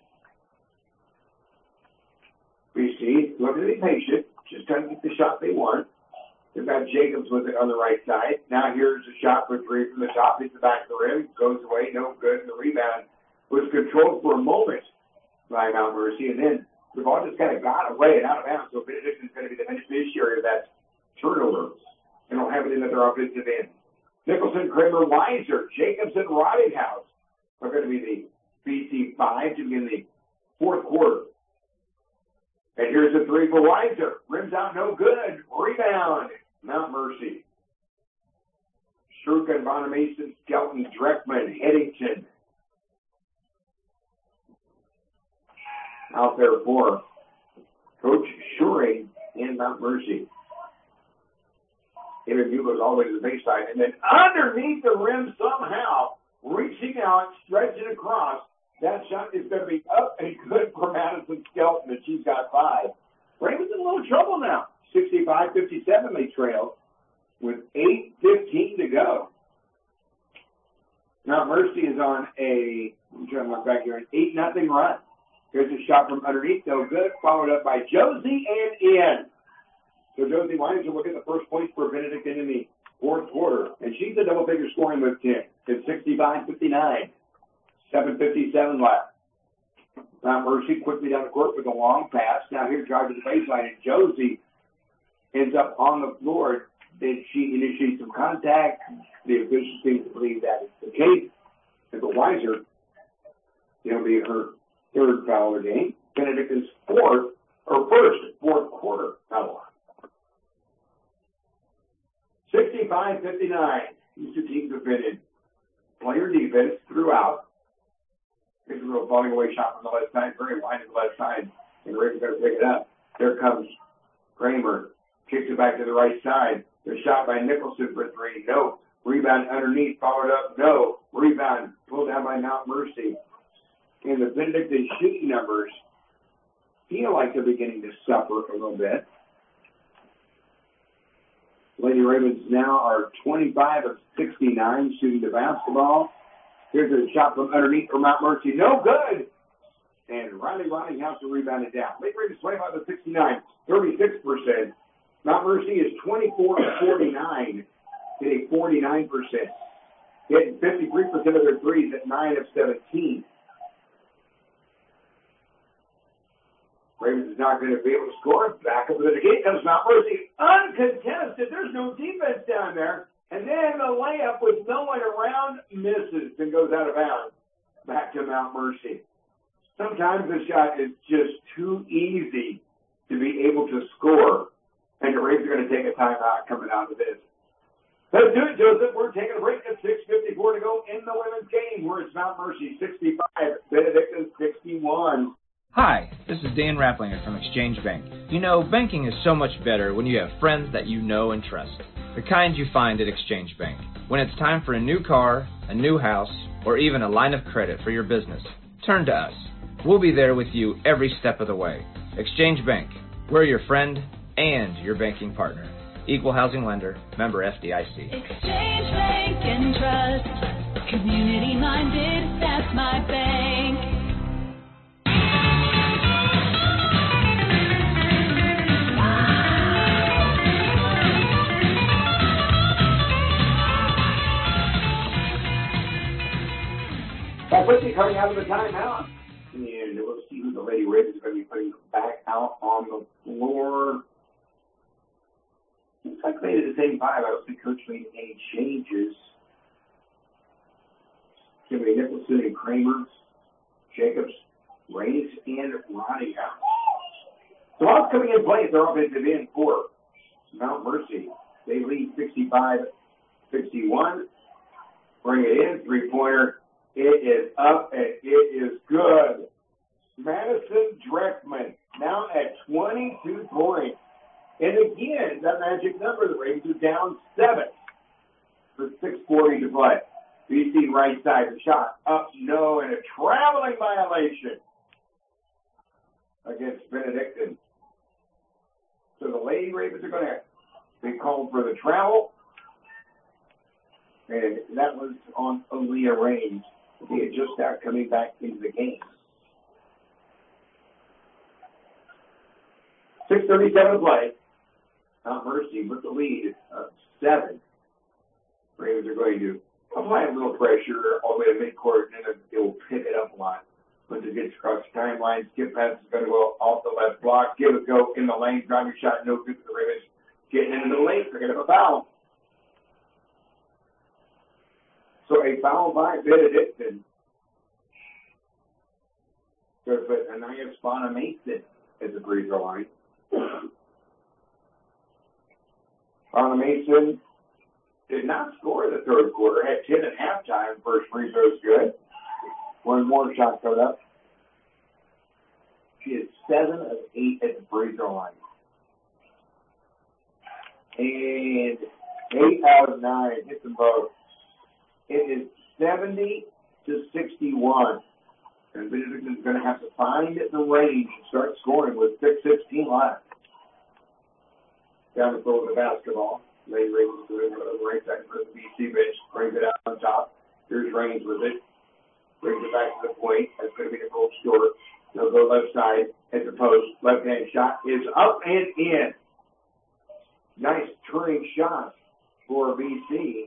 BC, looking to be patient. Just trying to get the shot they want. They've got Jacobs with it on the right side. Now here's a shot for three from the top. Hits the back of the rim. Goes away. No good. The rebound was controlled for a moment by Mount Mercy. And then the ball just kind of got away and out of bounds. So Benedictine is going to be the beneficiary of that turnover. They don't have it in their offensive end. Nicholson, Kramer, Weiser, Jacobs, and Rottinghouse are going to be the BC 5 to begin the fourth quarter. And here's a three for Weiser. Rims out, no good. Rebound, Mount Mercy. Strucken, Bonamason, Skelton, Dreckman, Headington. Out there for Coach Schuring in Mount Mercy. Interview goes all the way to the baseline. And then underneath the rim somehow, reaching out, stretching across. That shot is going to be up and good for Madison Skelton, and she's got 5. Ravens in a little trouble now. 65-57 they trail with 8:15 to go. Mount Mercy is on I'm trying to look back here, an 8-0 run. Here's a shot from underneath, no good, followed up by Josie and in. So Josie Weiser will get the first point for Benedictine in the fourth quarter, and she's a double-figure scoring with 10. It's 65-59. 7:57 left. Mount Mercy quickly down the court with a long pass. Now here drives to the baseline, and Josie ends up on the floor. Then she initiates some contact. The officials seem to believe that is the case. And for Weiser, it'll be her third foul of the game. Benedictine's first fourth quarter foul. 65-59. These two teams have been in player defense throughout. Here's a real falling away shot from the left side, very wide to the left side, and the Ravens got to pick it up. There comes Kramer, kicks it back to the right side. The shot by Nicholson for three, no. Rebound underneath, followed up, no. Rebound pulled down by Mount Mercy. And the Benedictine shooting numbers feel like they're beginning to suffer a little bit. Lady Ravens now are 25 of 69 shooting the basketball. Here's a shot from underneath for Mount Mercy. No good. And Riley Rottinghouse will rebound it down. Lady Ravens 25 of 69, 36%. Mount Mercy is 24 of 49, hitting 49%. Hitting 53% of their threes at 9 of 17. Ravens is not going to be able to score. Back up to the gate comes Mount Mercy. Uncontested. There's no defense down there. And then the layup with no one around misses and goes out of bounds. Back to Mount Mercy. Sometimes the shot is just too easy to be able to score. And the Ravens are going to take a timeout coming out of this. Let's do it, Joseph. We're taking a break at 6:54 to go in the women's game, where it's Mount Mercy 65, Benedictine 61. Hi, this is Dan Rapplinger from Exchange Bank. You know, banking is so much better when you have friends that you know and trust. The kind you find at Exchange Bank. When it's time for a new car, a new house, or even a line of credit for your business, turn to us. We'll be there with you every step of the way. Exchange Bank. We're your friend and your banking partner. Equal housing lender, member FDIC. Exchange Bank and Trust. Community minded, that's my bank. Quickly coming out of the timeout. And we'll see who the Lady Ravens are going to be putting back out on the floor. Looks like they made it the same 5. I don't think Coach made any changes. Kimberly Nicholson and Kramer, Jacobs, Raines, and Rottinghouse. So what's coming in play at their offensive end for Mount Mercy? They lead 65-61. Bring it in, three-pointer. It is up and it is good. Madison Dreckman now at 22 points. And again, that magic number, the Ravens are down 7 for 6:40 to play. BC right side, the shot up, no, and a traveling violation against Benedictine. So the Lady Ravens are going to be called for the travel. And that was on Aaliyah Raines. He had just started coming back into the game. 6:37 to play. Mount Mercy with the lead of 7. Ravens are going to apply a little pressure all the way to midcourt, and then it will pivot up a lot. Once it gets across the timeline, skip pass is going to go off the left block, give it go in the lane, driving shot, no good for the Ravens. Getting into the lane, they're going to have a foul. So a foul by Benedictine. Good, but Anaya Spana Mason at the free throw line. Spana Mason did not score in the third quarter, had 10 at halftime. First free throw is good. One more shot coming up. She is 7 of 8 at the free throw line. And 8 out of 9 hit them both. It is 70-61. And Benedictine's going to have to find the range and start scoring with 6:16 left. Down the floor with the basketball. Lady Ravens doing the right side for the BC bench. Brings it out on top. Here's Reigns with it. Brings it back to the point. That's going to be the goal scorer. They'll go left side at the post. Left-hand shot is up and in. Nice turning shot for BC.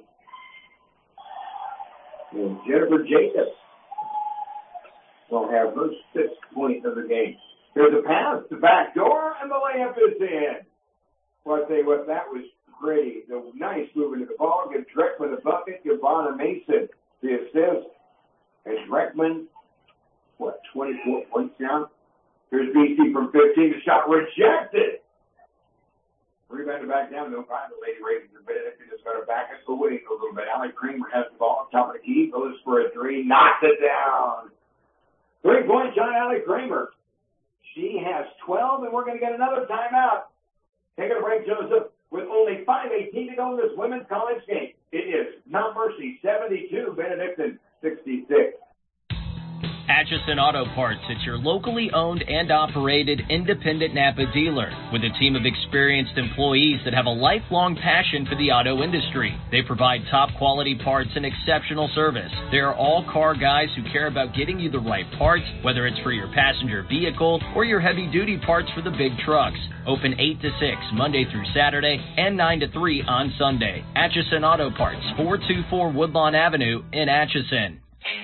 And Jennifer Jacobs will have her 6th point of the game. There's a pass, the back door, and the layup is in. Well, I tell you what, that was great. The nice movement of the ball. Give Dreckman the bucket. Give Vanna Mason the assist. And Dreckman, 24 points down. Here's BC from 15. The shot rejected. Rebounded back down. They'll find the Lady Ravens. And Benedictine is going to back us away a little bit. Allie Kramer has the ball top of the key. Goes for a 3. Knocks it down. 3-point shot, Allie Kramer. She has 12, and we're going to get another timeout. Taking a break, Joseph, with only 5:18 to go in this women's college game. It is Mount Mercy 72, Benedictine 66. Atchison Auto Parts, it's your locally owned and operated independent Napa dealer with a team of experienced employees that have a lifelong passion for the auto industry. They provide top quality parts and exceptional service. They are all car guys who care about getting you the right parts, whether it's for your passenger vehicle or your heavy duty parts for the big trucks. Open 8 to 6 Monday through Saturday and 9 to 3 on Sunday. Atchison Auto Parts, 424 Woodlawn Avenue in Atchison.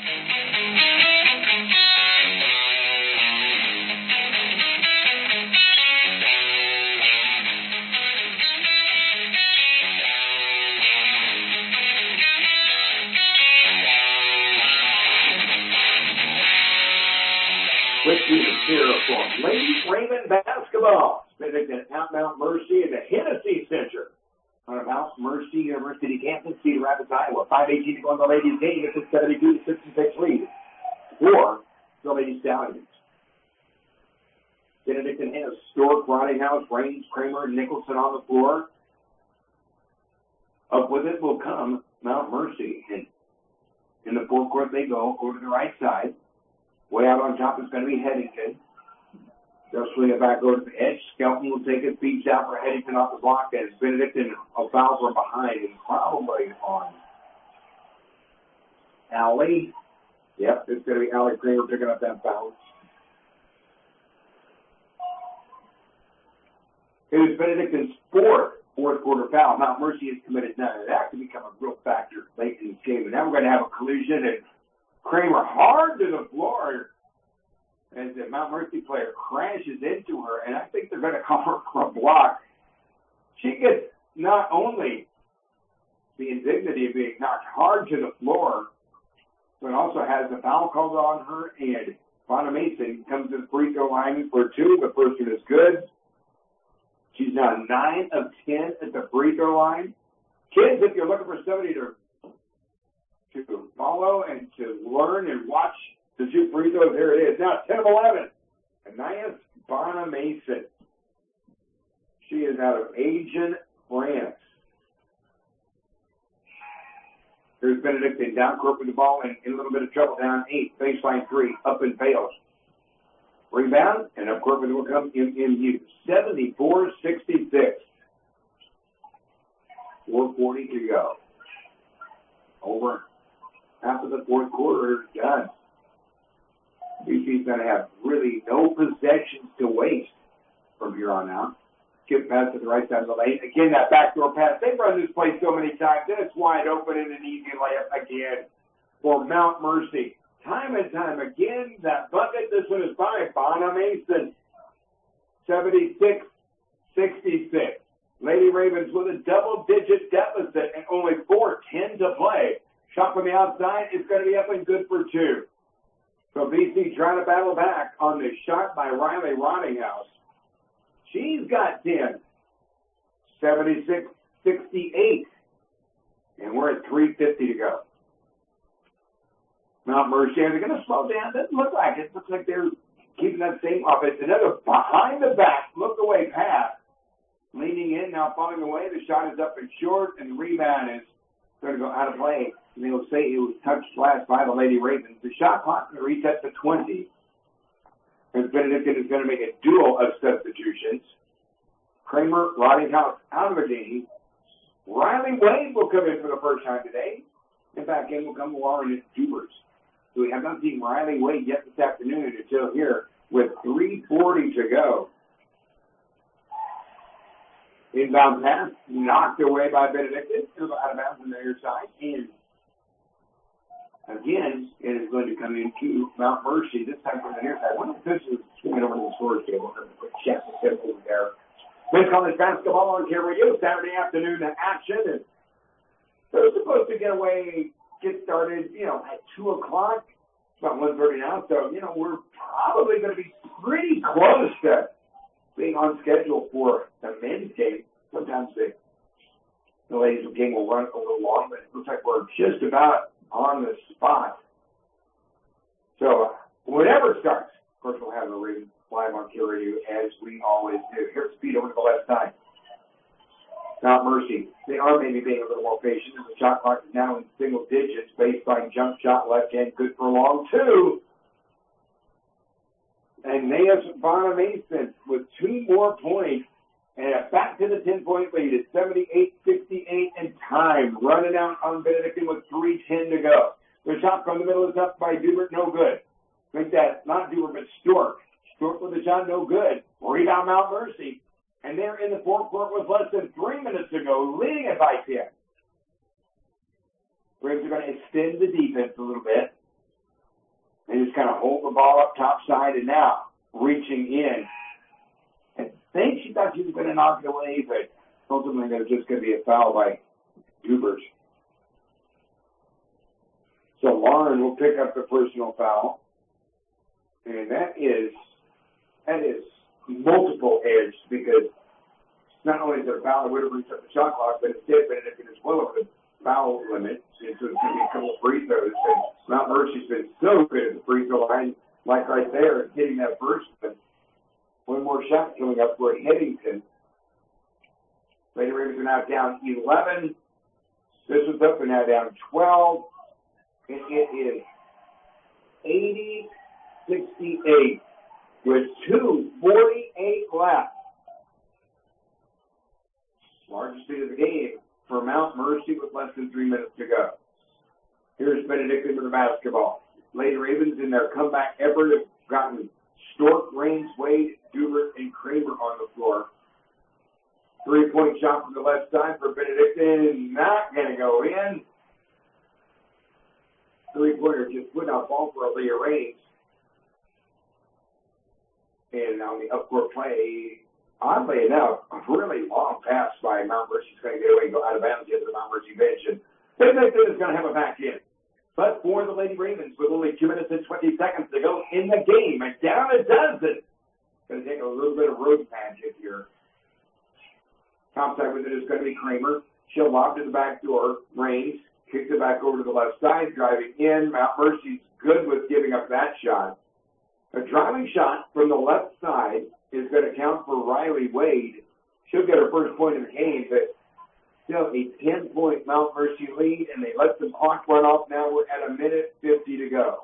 Let's do the cheer for Lady Raven basketball. Benedictine at Mount Mercy in the Hennessy Center. On Mount Mercy University campus, Cedar Rapids, Iowa. 5:18 to go in the ladies' game. It's a 72-66 lead for the Lady Stallions. Benedictine has Stork, Rottinghouse, Reigns, Kramer, and Nicholson on the floor. Up with it will come Mount Mercy. And in the forecourt they go to the right side. Way out on top is going to be Headington. They'll swing it back over to the edge. Skelton will take it, feeds out for Headington off the block, and Benedictine a foul from behind, and probably on Allie. Yep, it's going to be Allie Kramer picking up that foul. It was Benedictine's fourth quarter foul. Mount Mercy has committed none. That could become a real factor late in this game. And now we're going to have a collision, and Kramer hard to the floor as the Mount Mercy player crashes into her, and I think they're going to call her for a block. She gets not only the indignity of being knocked hard to the floor, but also has the foul called on her, and Vanna Mason comes to the free throw line for 2. The first one is good. She's now 9 of 10 at the free throw line. Kids, if you're looking for somebody to follow and to learn and watch the shoot free throws, here it is. Now 10 of 11. Anais Vanna Mason. She is out of Agen, France. Here's Benedictine down court with the ball and in a little bit of trouble down 8. Baseline 3. Up and fails. Rebound and up court with it will come MU. 74-66. 4:40 to go. Over half of the fourth quarter is done. BC's going to have really no possessions to waste from here on out. Skip pass to the right side of the lane. Again, that backdoor pass. They've run this play so many times, and it's wide open and an easy layup again for Mount Mercy. Time and time again, that bucket. This one is by Bonamason. 76-66. Lady Ravens with a double-digit deficit and only 4:10 to play. Shot from the outside is going to be up and good for two. So BC trying to battle back on the shot by Riley Rottinghouse. She's got 10. 76-68. And we're at 3:50 to go. Mount Mercy, are they going to slow down? Doesn't look like it. Looks like they're keeping that same offense. Another behind the back, look away pass. Leaning in, now falling away. The shot is up and short, and the rebound is going to go out of play. And they'll say it was touched last by the Lady Ravens. The shot clock will reset to 20. And Benedictine is going to make a duo of substitutions. Kramer, Rottinghouse out of the game. Riley Wade will come in for the first time today. And back in will come Lauren Dubers. So we have not seen Riley Wade yet this afternoon until here with 3:40 to go. Inbound pass knocked away by Benedictine. Out of bounds on the near side. And again, it is going to come into Mount Mercy, this time from the near side. One of the officials swinging over to the storage table. A quick check over there. Men's college basketball on Care Radio, Saturday afternoon action. And they're supposed to get started, at 2 o'clock. It's about 1:30 now. So, we're probably going to be pretty close to being on schedule for the men's game. Sometimes the ladies' game will run a little long, but it looks like we're just about on the spot. So, whenever it starts, of course, we'll have a reading live on Care Radio as we always do. Here's Speed over to the left side. Mount Mercy, they are maybe being a little more patient. The shot clock is now in single digits. Baseline jump shot, left hand, good for a long two. And Naas Bonamason with 2 more points and back to the 10-point lead. It's 78-68 and time running out on Benedictine with 3:10 to go. The shot from the middle is up by Dubert, no good. Make that not Dubert, but Stork. Stork with the shot, no good. Rebound Mount Mercy. And they're in the forecourt with less than 3 minutes to go, leading it by 10. Braves are going to extend the defense a little bit. They just kind of hold the ball up top side and now reaching in. I think she thought she was going to knock it away, but ultimately there's just going to be a foul by Dubers. So Lauren will pick up the personal foul. And that is multiple edged because not only is it a foul that would have reached up the shot clock, but instead Benedictine as well over the foul limit. And so it's going to be a couple of free throws. And Mount Mercy's been so good at the free throw line, like right there, hitting that first one. One more shot coming up for Headington. Lady Ravens are now down 11. This one's up and now down 12. And it is 80-68 with 2:48 left. Largest lead of the game for Mount Mercy with less than 3 minutes to go. Here's Benedictine with the basketball. Lady Ravens in their comeback effort have gotten Stork, Rains, Wade, Dubert, and Kramer on the floor. 3-point shot from the left side for Benedictine. Not going to go in. 3-pointer just put out ball for Aaliyah Rains. And on the upcourt play, oddly enough, a really long pass by Mount Mercy is going to get away and go out of bounds into the Mount Mercy bench. And Benedictine is going to have a back in. But for the Lady Ravens, with only 2 minutes and 20 seconds to go in the game, and down a dozen. Going to take a little bit of road magic here. Topside with it is going to be Kramer. She'll lob to the back door. Rains kicks it back over to the left side, driving in. Mount Mercy's good with giving up that shot. A driving shot from the left side is going to count for Riley Wade. She'll get her first point in the game, but still a 10-point Mount Mercy lead, and they let the clock run off. Now we're at 1:50 to go.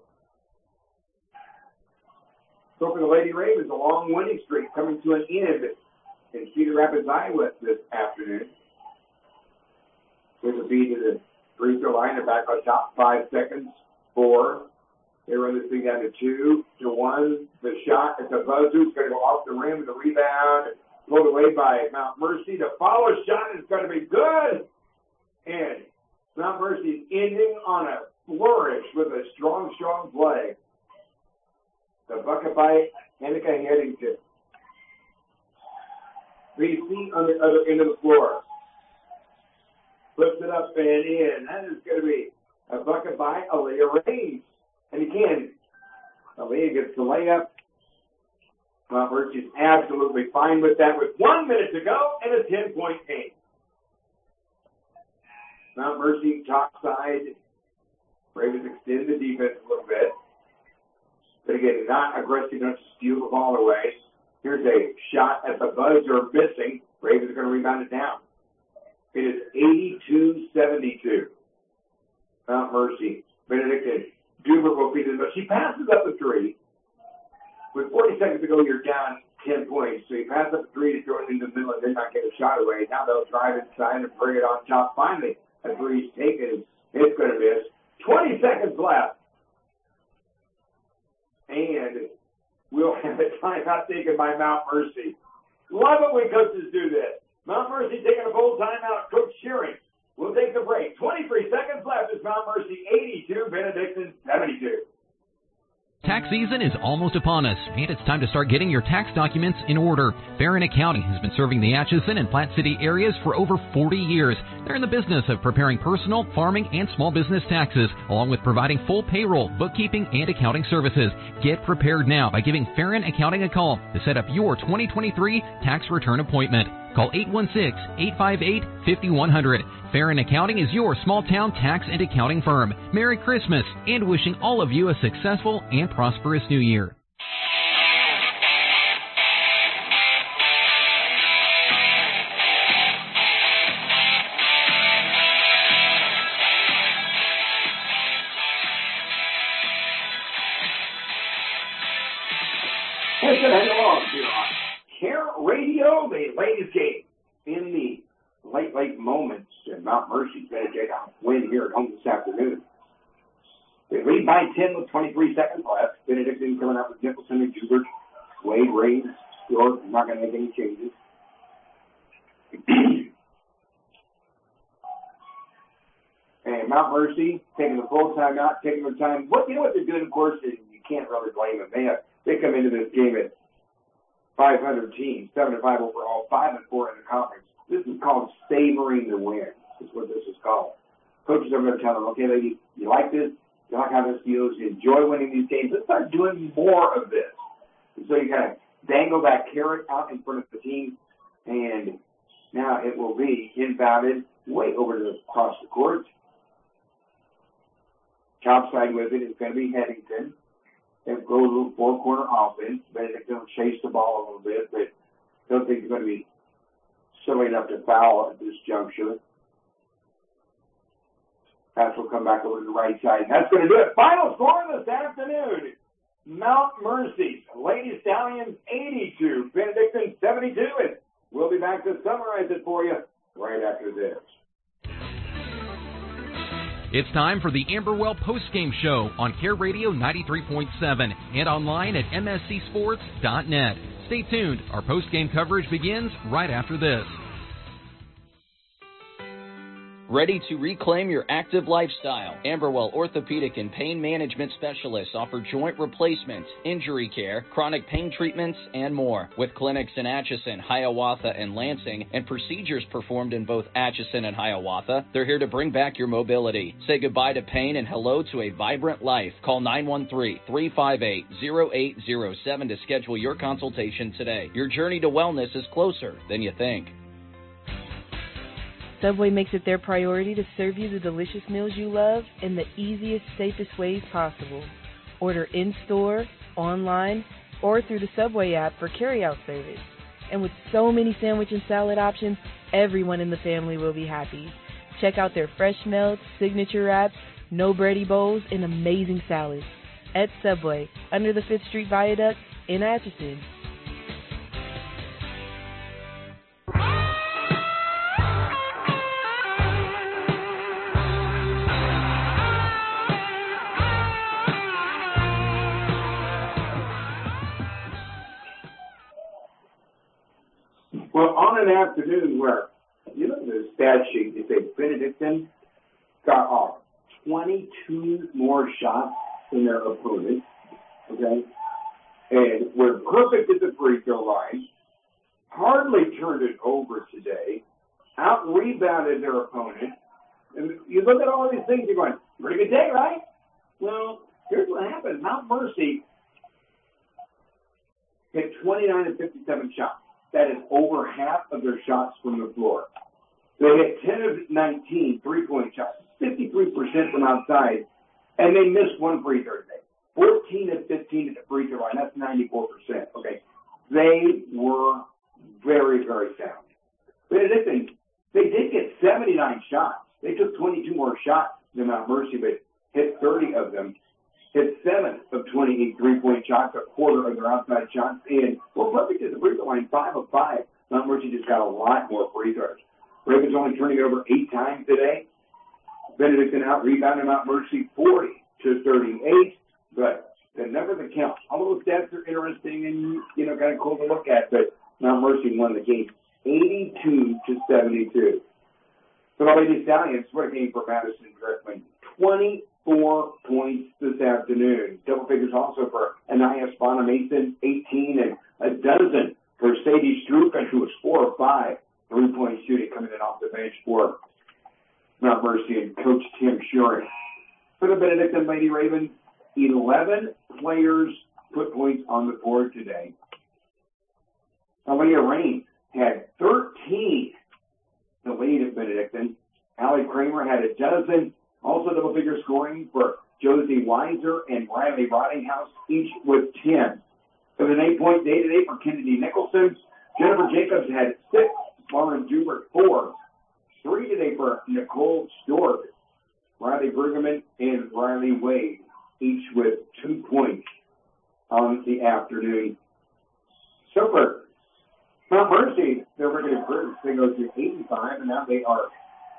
So for the Lady Ravens, a long winning streak coming to an end in Cedar Rapids, Iowa this afternoon. With a beat to the free throw line, they're back on top. 5 seconds. 4. They run this thing down to 2 to 1. The shot at the buzzer is going to go off the rim. The rebound pulled away by Mount Mercy. The follow shot is going to be good. And Mount Mercy is ending on a flourish with a strong play. The bucket by Annika Headington. 3 feet on the other end of the floor. Flips it up and in. That is going to be a bucket by Aaliyah Reigns. And again, Aaliyah gets the layup. Mount Mercy is absolutely fine with that with 1 minute to go and a 10-point game. Mount Mercy top side. Ravens extend the defense a little bit. But again, not aggressive enough to steal the ball away. Here's a shot at the buzzer missing. Ravens are going to rebound it down. It is 82-72. Mount Mercy. Benedictine. Dubert will feed it, but she passes up the three. With 40 seconds to go, you're down 10 points. So you pass up the three to throw it in the middle and then not get a shot away. Now they'll drive inside and bring it on top. Finally, a three's taken. It's going to miss. 20 seconds left. And we'll have a timeout taken by Mount Mercy. Love it when coaches do this. Mount Mercy taking a full timeout. Coach Shearing will take the break. 23 seconds left. It's Mount Mercy 82, Benedictine 72. Tax season is almost upon us, and it's time to start getting your tax documents in order. Farron Accounting has been serving the Atchison and Platte City areas for over 40 years. They're in the business of preparing personal, farming, and small business taxes, along with providing full payroll, bookkeeping, and accounting services. Get prepared now by giving Farron Accounting a call to set up your 2023 tax return appointment. Call 816-858-5100. Farron Accounting is your small-town tax and accounting firm. Merry Christmas, and wishing all of you a successful and prosperous New Year. Let's get heading along here on Care Radio, the latest game in the late moments. And Mount Mercy's going to get a win here at home this afternoon. They lead by 10 with 23 seconds left. Benedictine coming up with Nicholson and Jubert. Wade, Reigns, York, not going to make any changes. And Mount Mercy taking the full time out, taking their time. What they're doing, of course, is you can't really blame them. They come into this game at 500 teams, 7-5 overall, 5-4 in the conference. This is called savoring the win. Is what this is called. Coaches are going to tell them, okay, ladies, you like this? You like how this feels? You enjoy winning these games? Let's start doing more of this. And so you kind of dangle that carrot out in front of the team, and now it will be inbounded way over to across the court. Top side with it is going to be Headington. They'll go a little four-corner offense. Benedictine will chase the ball a little bit, but don't think it's going to be silly enough to foul at this juncture. Pass will come back over to the right side. And that's going to do it. Final score this afternoon. Mount Mercy, Lady Stallions 82, Benedictine 72. And we'll be back to summarize it for you right after this. It's time for the Amberwell postgame show on Care Radio 93.7 and online at mscsports.net. Stay tuned. Our postgame coverage begins right after this. Ready to reclaim your active lifestyle? Amberwell Orthopedic and Pain Management Specialists offer joint replacement, injury care, chronic pain treatments, and more. With clinics in Atchison, Hiawatha, and Lansing, and procedures performed in both Atchison and Hiawatha, they're here to bring back your mobility. Say goodbye to pain and hello to a vibrant life. Call 913-358-0807 to schedule your consultation today. Your journey to wellness is closer than you think. Subway makes it their priority to serve you the delicious meals you love in the easiest, safest ways possible. Order in-store, online, or through the Subway app for carry-out service. And with so many sandwich and salad options, everyone in the family will be happy. Check out their fresh melts, signature wraps, no bready bowls, and amazing salads. At Subway, under the 5th Street Viaduct in Atchison. on an afternoon where, you look at the stat sheet, you say Benedictine got off 22 more shots than their opponent, okay? And we're perfect at the free throw line, hardly turned it over today, out-rebounded their opponent. And you look at all these things, you're going, pretty good day, right? Well, here's what happened. Mount Mercy hit 29 of 57 shots. That is over half of their shots from the floor. They hit 10 of 19 three-point shots, 53% from outside, and they missed one free throw today. 14 of 15 at the free throw line. That's 94%. Okay. They were very, very sound. Benedictine, they did get 79 shots. They took 22 more shots than Mount Mercy, but hit 30 of them. Hit 7 of 28 three-point shots, a quarter of their outside shots, and were perfect at the free throw line, 5 of 5. Mount Mercy just got a lot more free throws. Ravens only turning it over 8 times today. Benedictine out-rebounded Mount Mercy 40 to 38, but the numbers that count. All those stats are interesting and, you know, kind of cool to look at, but Mount Mercy won the game 82 to 72. So the Lady Stallions, what a game for Madison Driftman. 24 points this afternoon. Double figures also for Anaya Spana Mason, 18, and a dozen for Sadie Strupen, who was 4 of 5. 3-point shooting coming in off the bench for Mount Mercy and Coach Tim Shuren. For the Benedictine Lady Ravens, 11 players put points on the board today. Aaliyah Rain had 13 the lead at Benedictine. Allie Kramer had a dozen. Also double-figure scoring for Josie Weiser and Riley Rottinghouse, each with 10. It was an 8-point day today for Kennedy Nicholson. Jennifer Jacobs had 6. Lauren Dubert, 4. 3 today for Nicole Stork. Riley Bergerman and Riley Wade, each with 2 points on the afternoon. So for Mount Mercy, their regular group, they go to 85, and now they are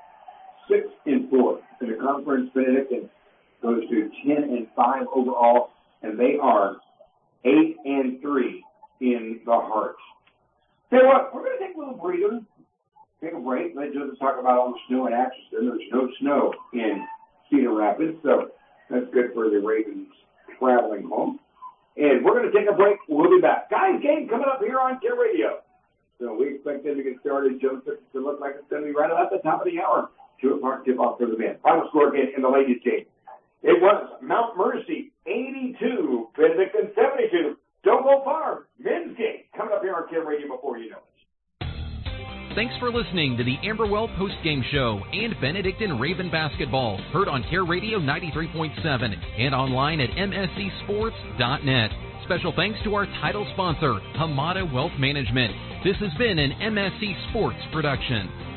6-4 in the conference. Benedictine goes to 10-5 overall, and they are 8-3 in the heart. Tell you what, we're going to take a little breather, take a break. Let Joseph talk about all the snow in Atchison. There's no snow in Cedar Rapids, so that's good for the Ravens traveling home. And we're going to take a break. We'll be back. Guys, game coming up here on Care Radio. So we expect them to get started. Joseph, to look like it's going to be right at the top of the hour. 2 o'clock tip-off for the men. Final score again in the ladies' game. It was Mount Mercy 82, Benedictine 72. Don't go far. Men's game coming up here on Care Radio before you know it. Thanks for listening to the Amberwell Postgame Show and Benedictine Raven Basketball, heard on Care Radio 93.7 and online at mscsports.net. Special thanks to our title sponsor, Hamada Wealth Management. This has been an MSC Sports production.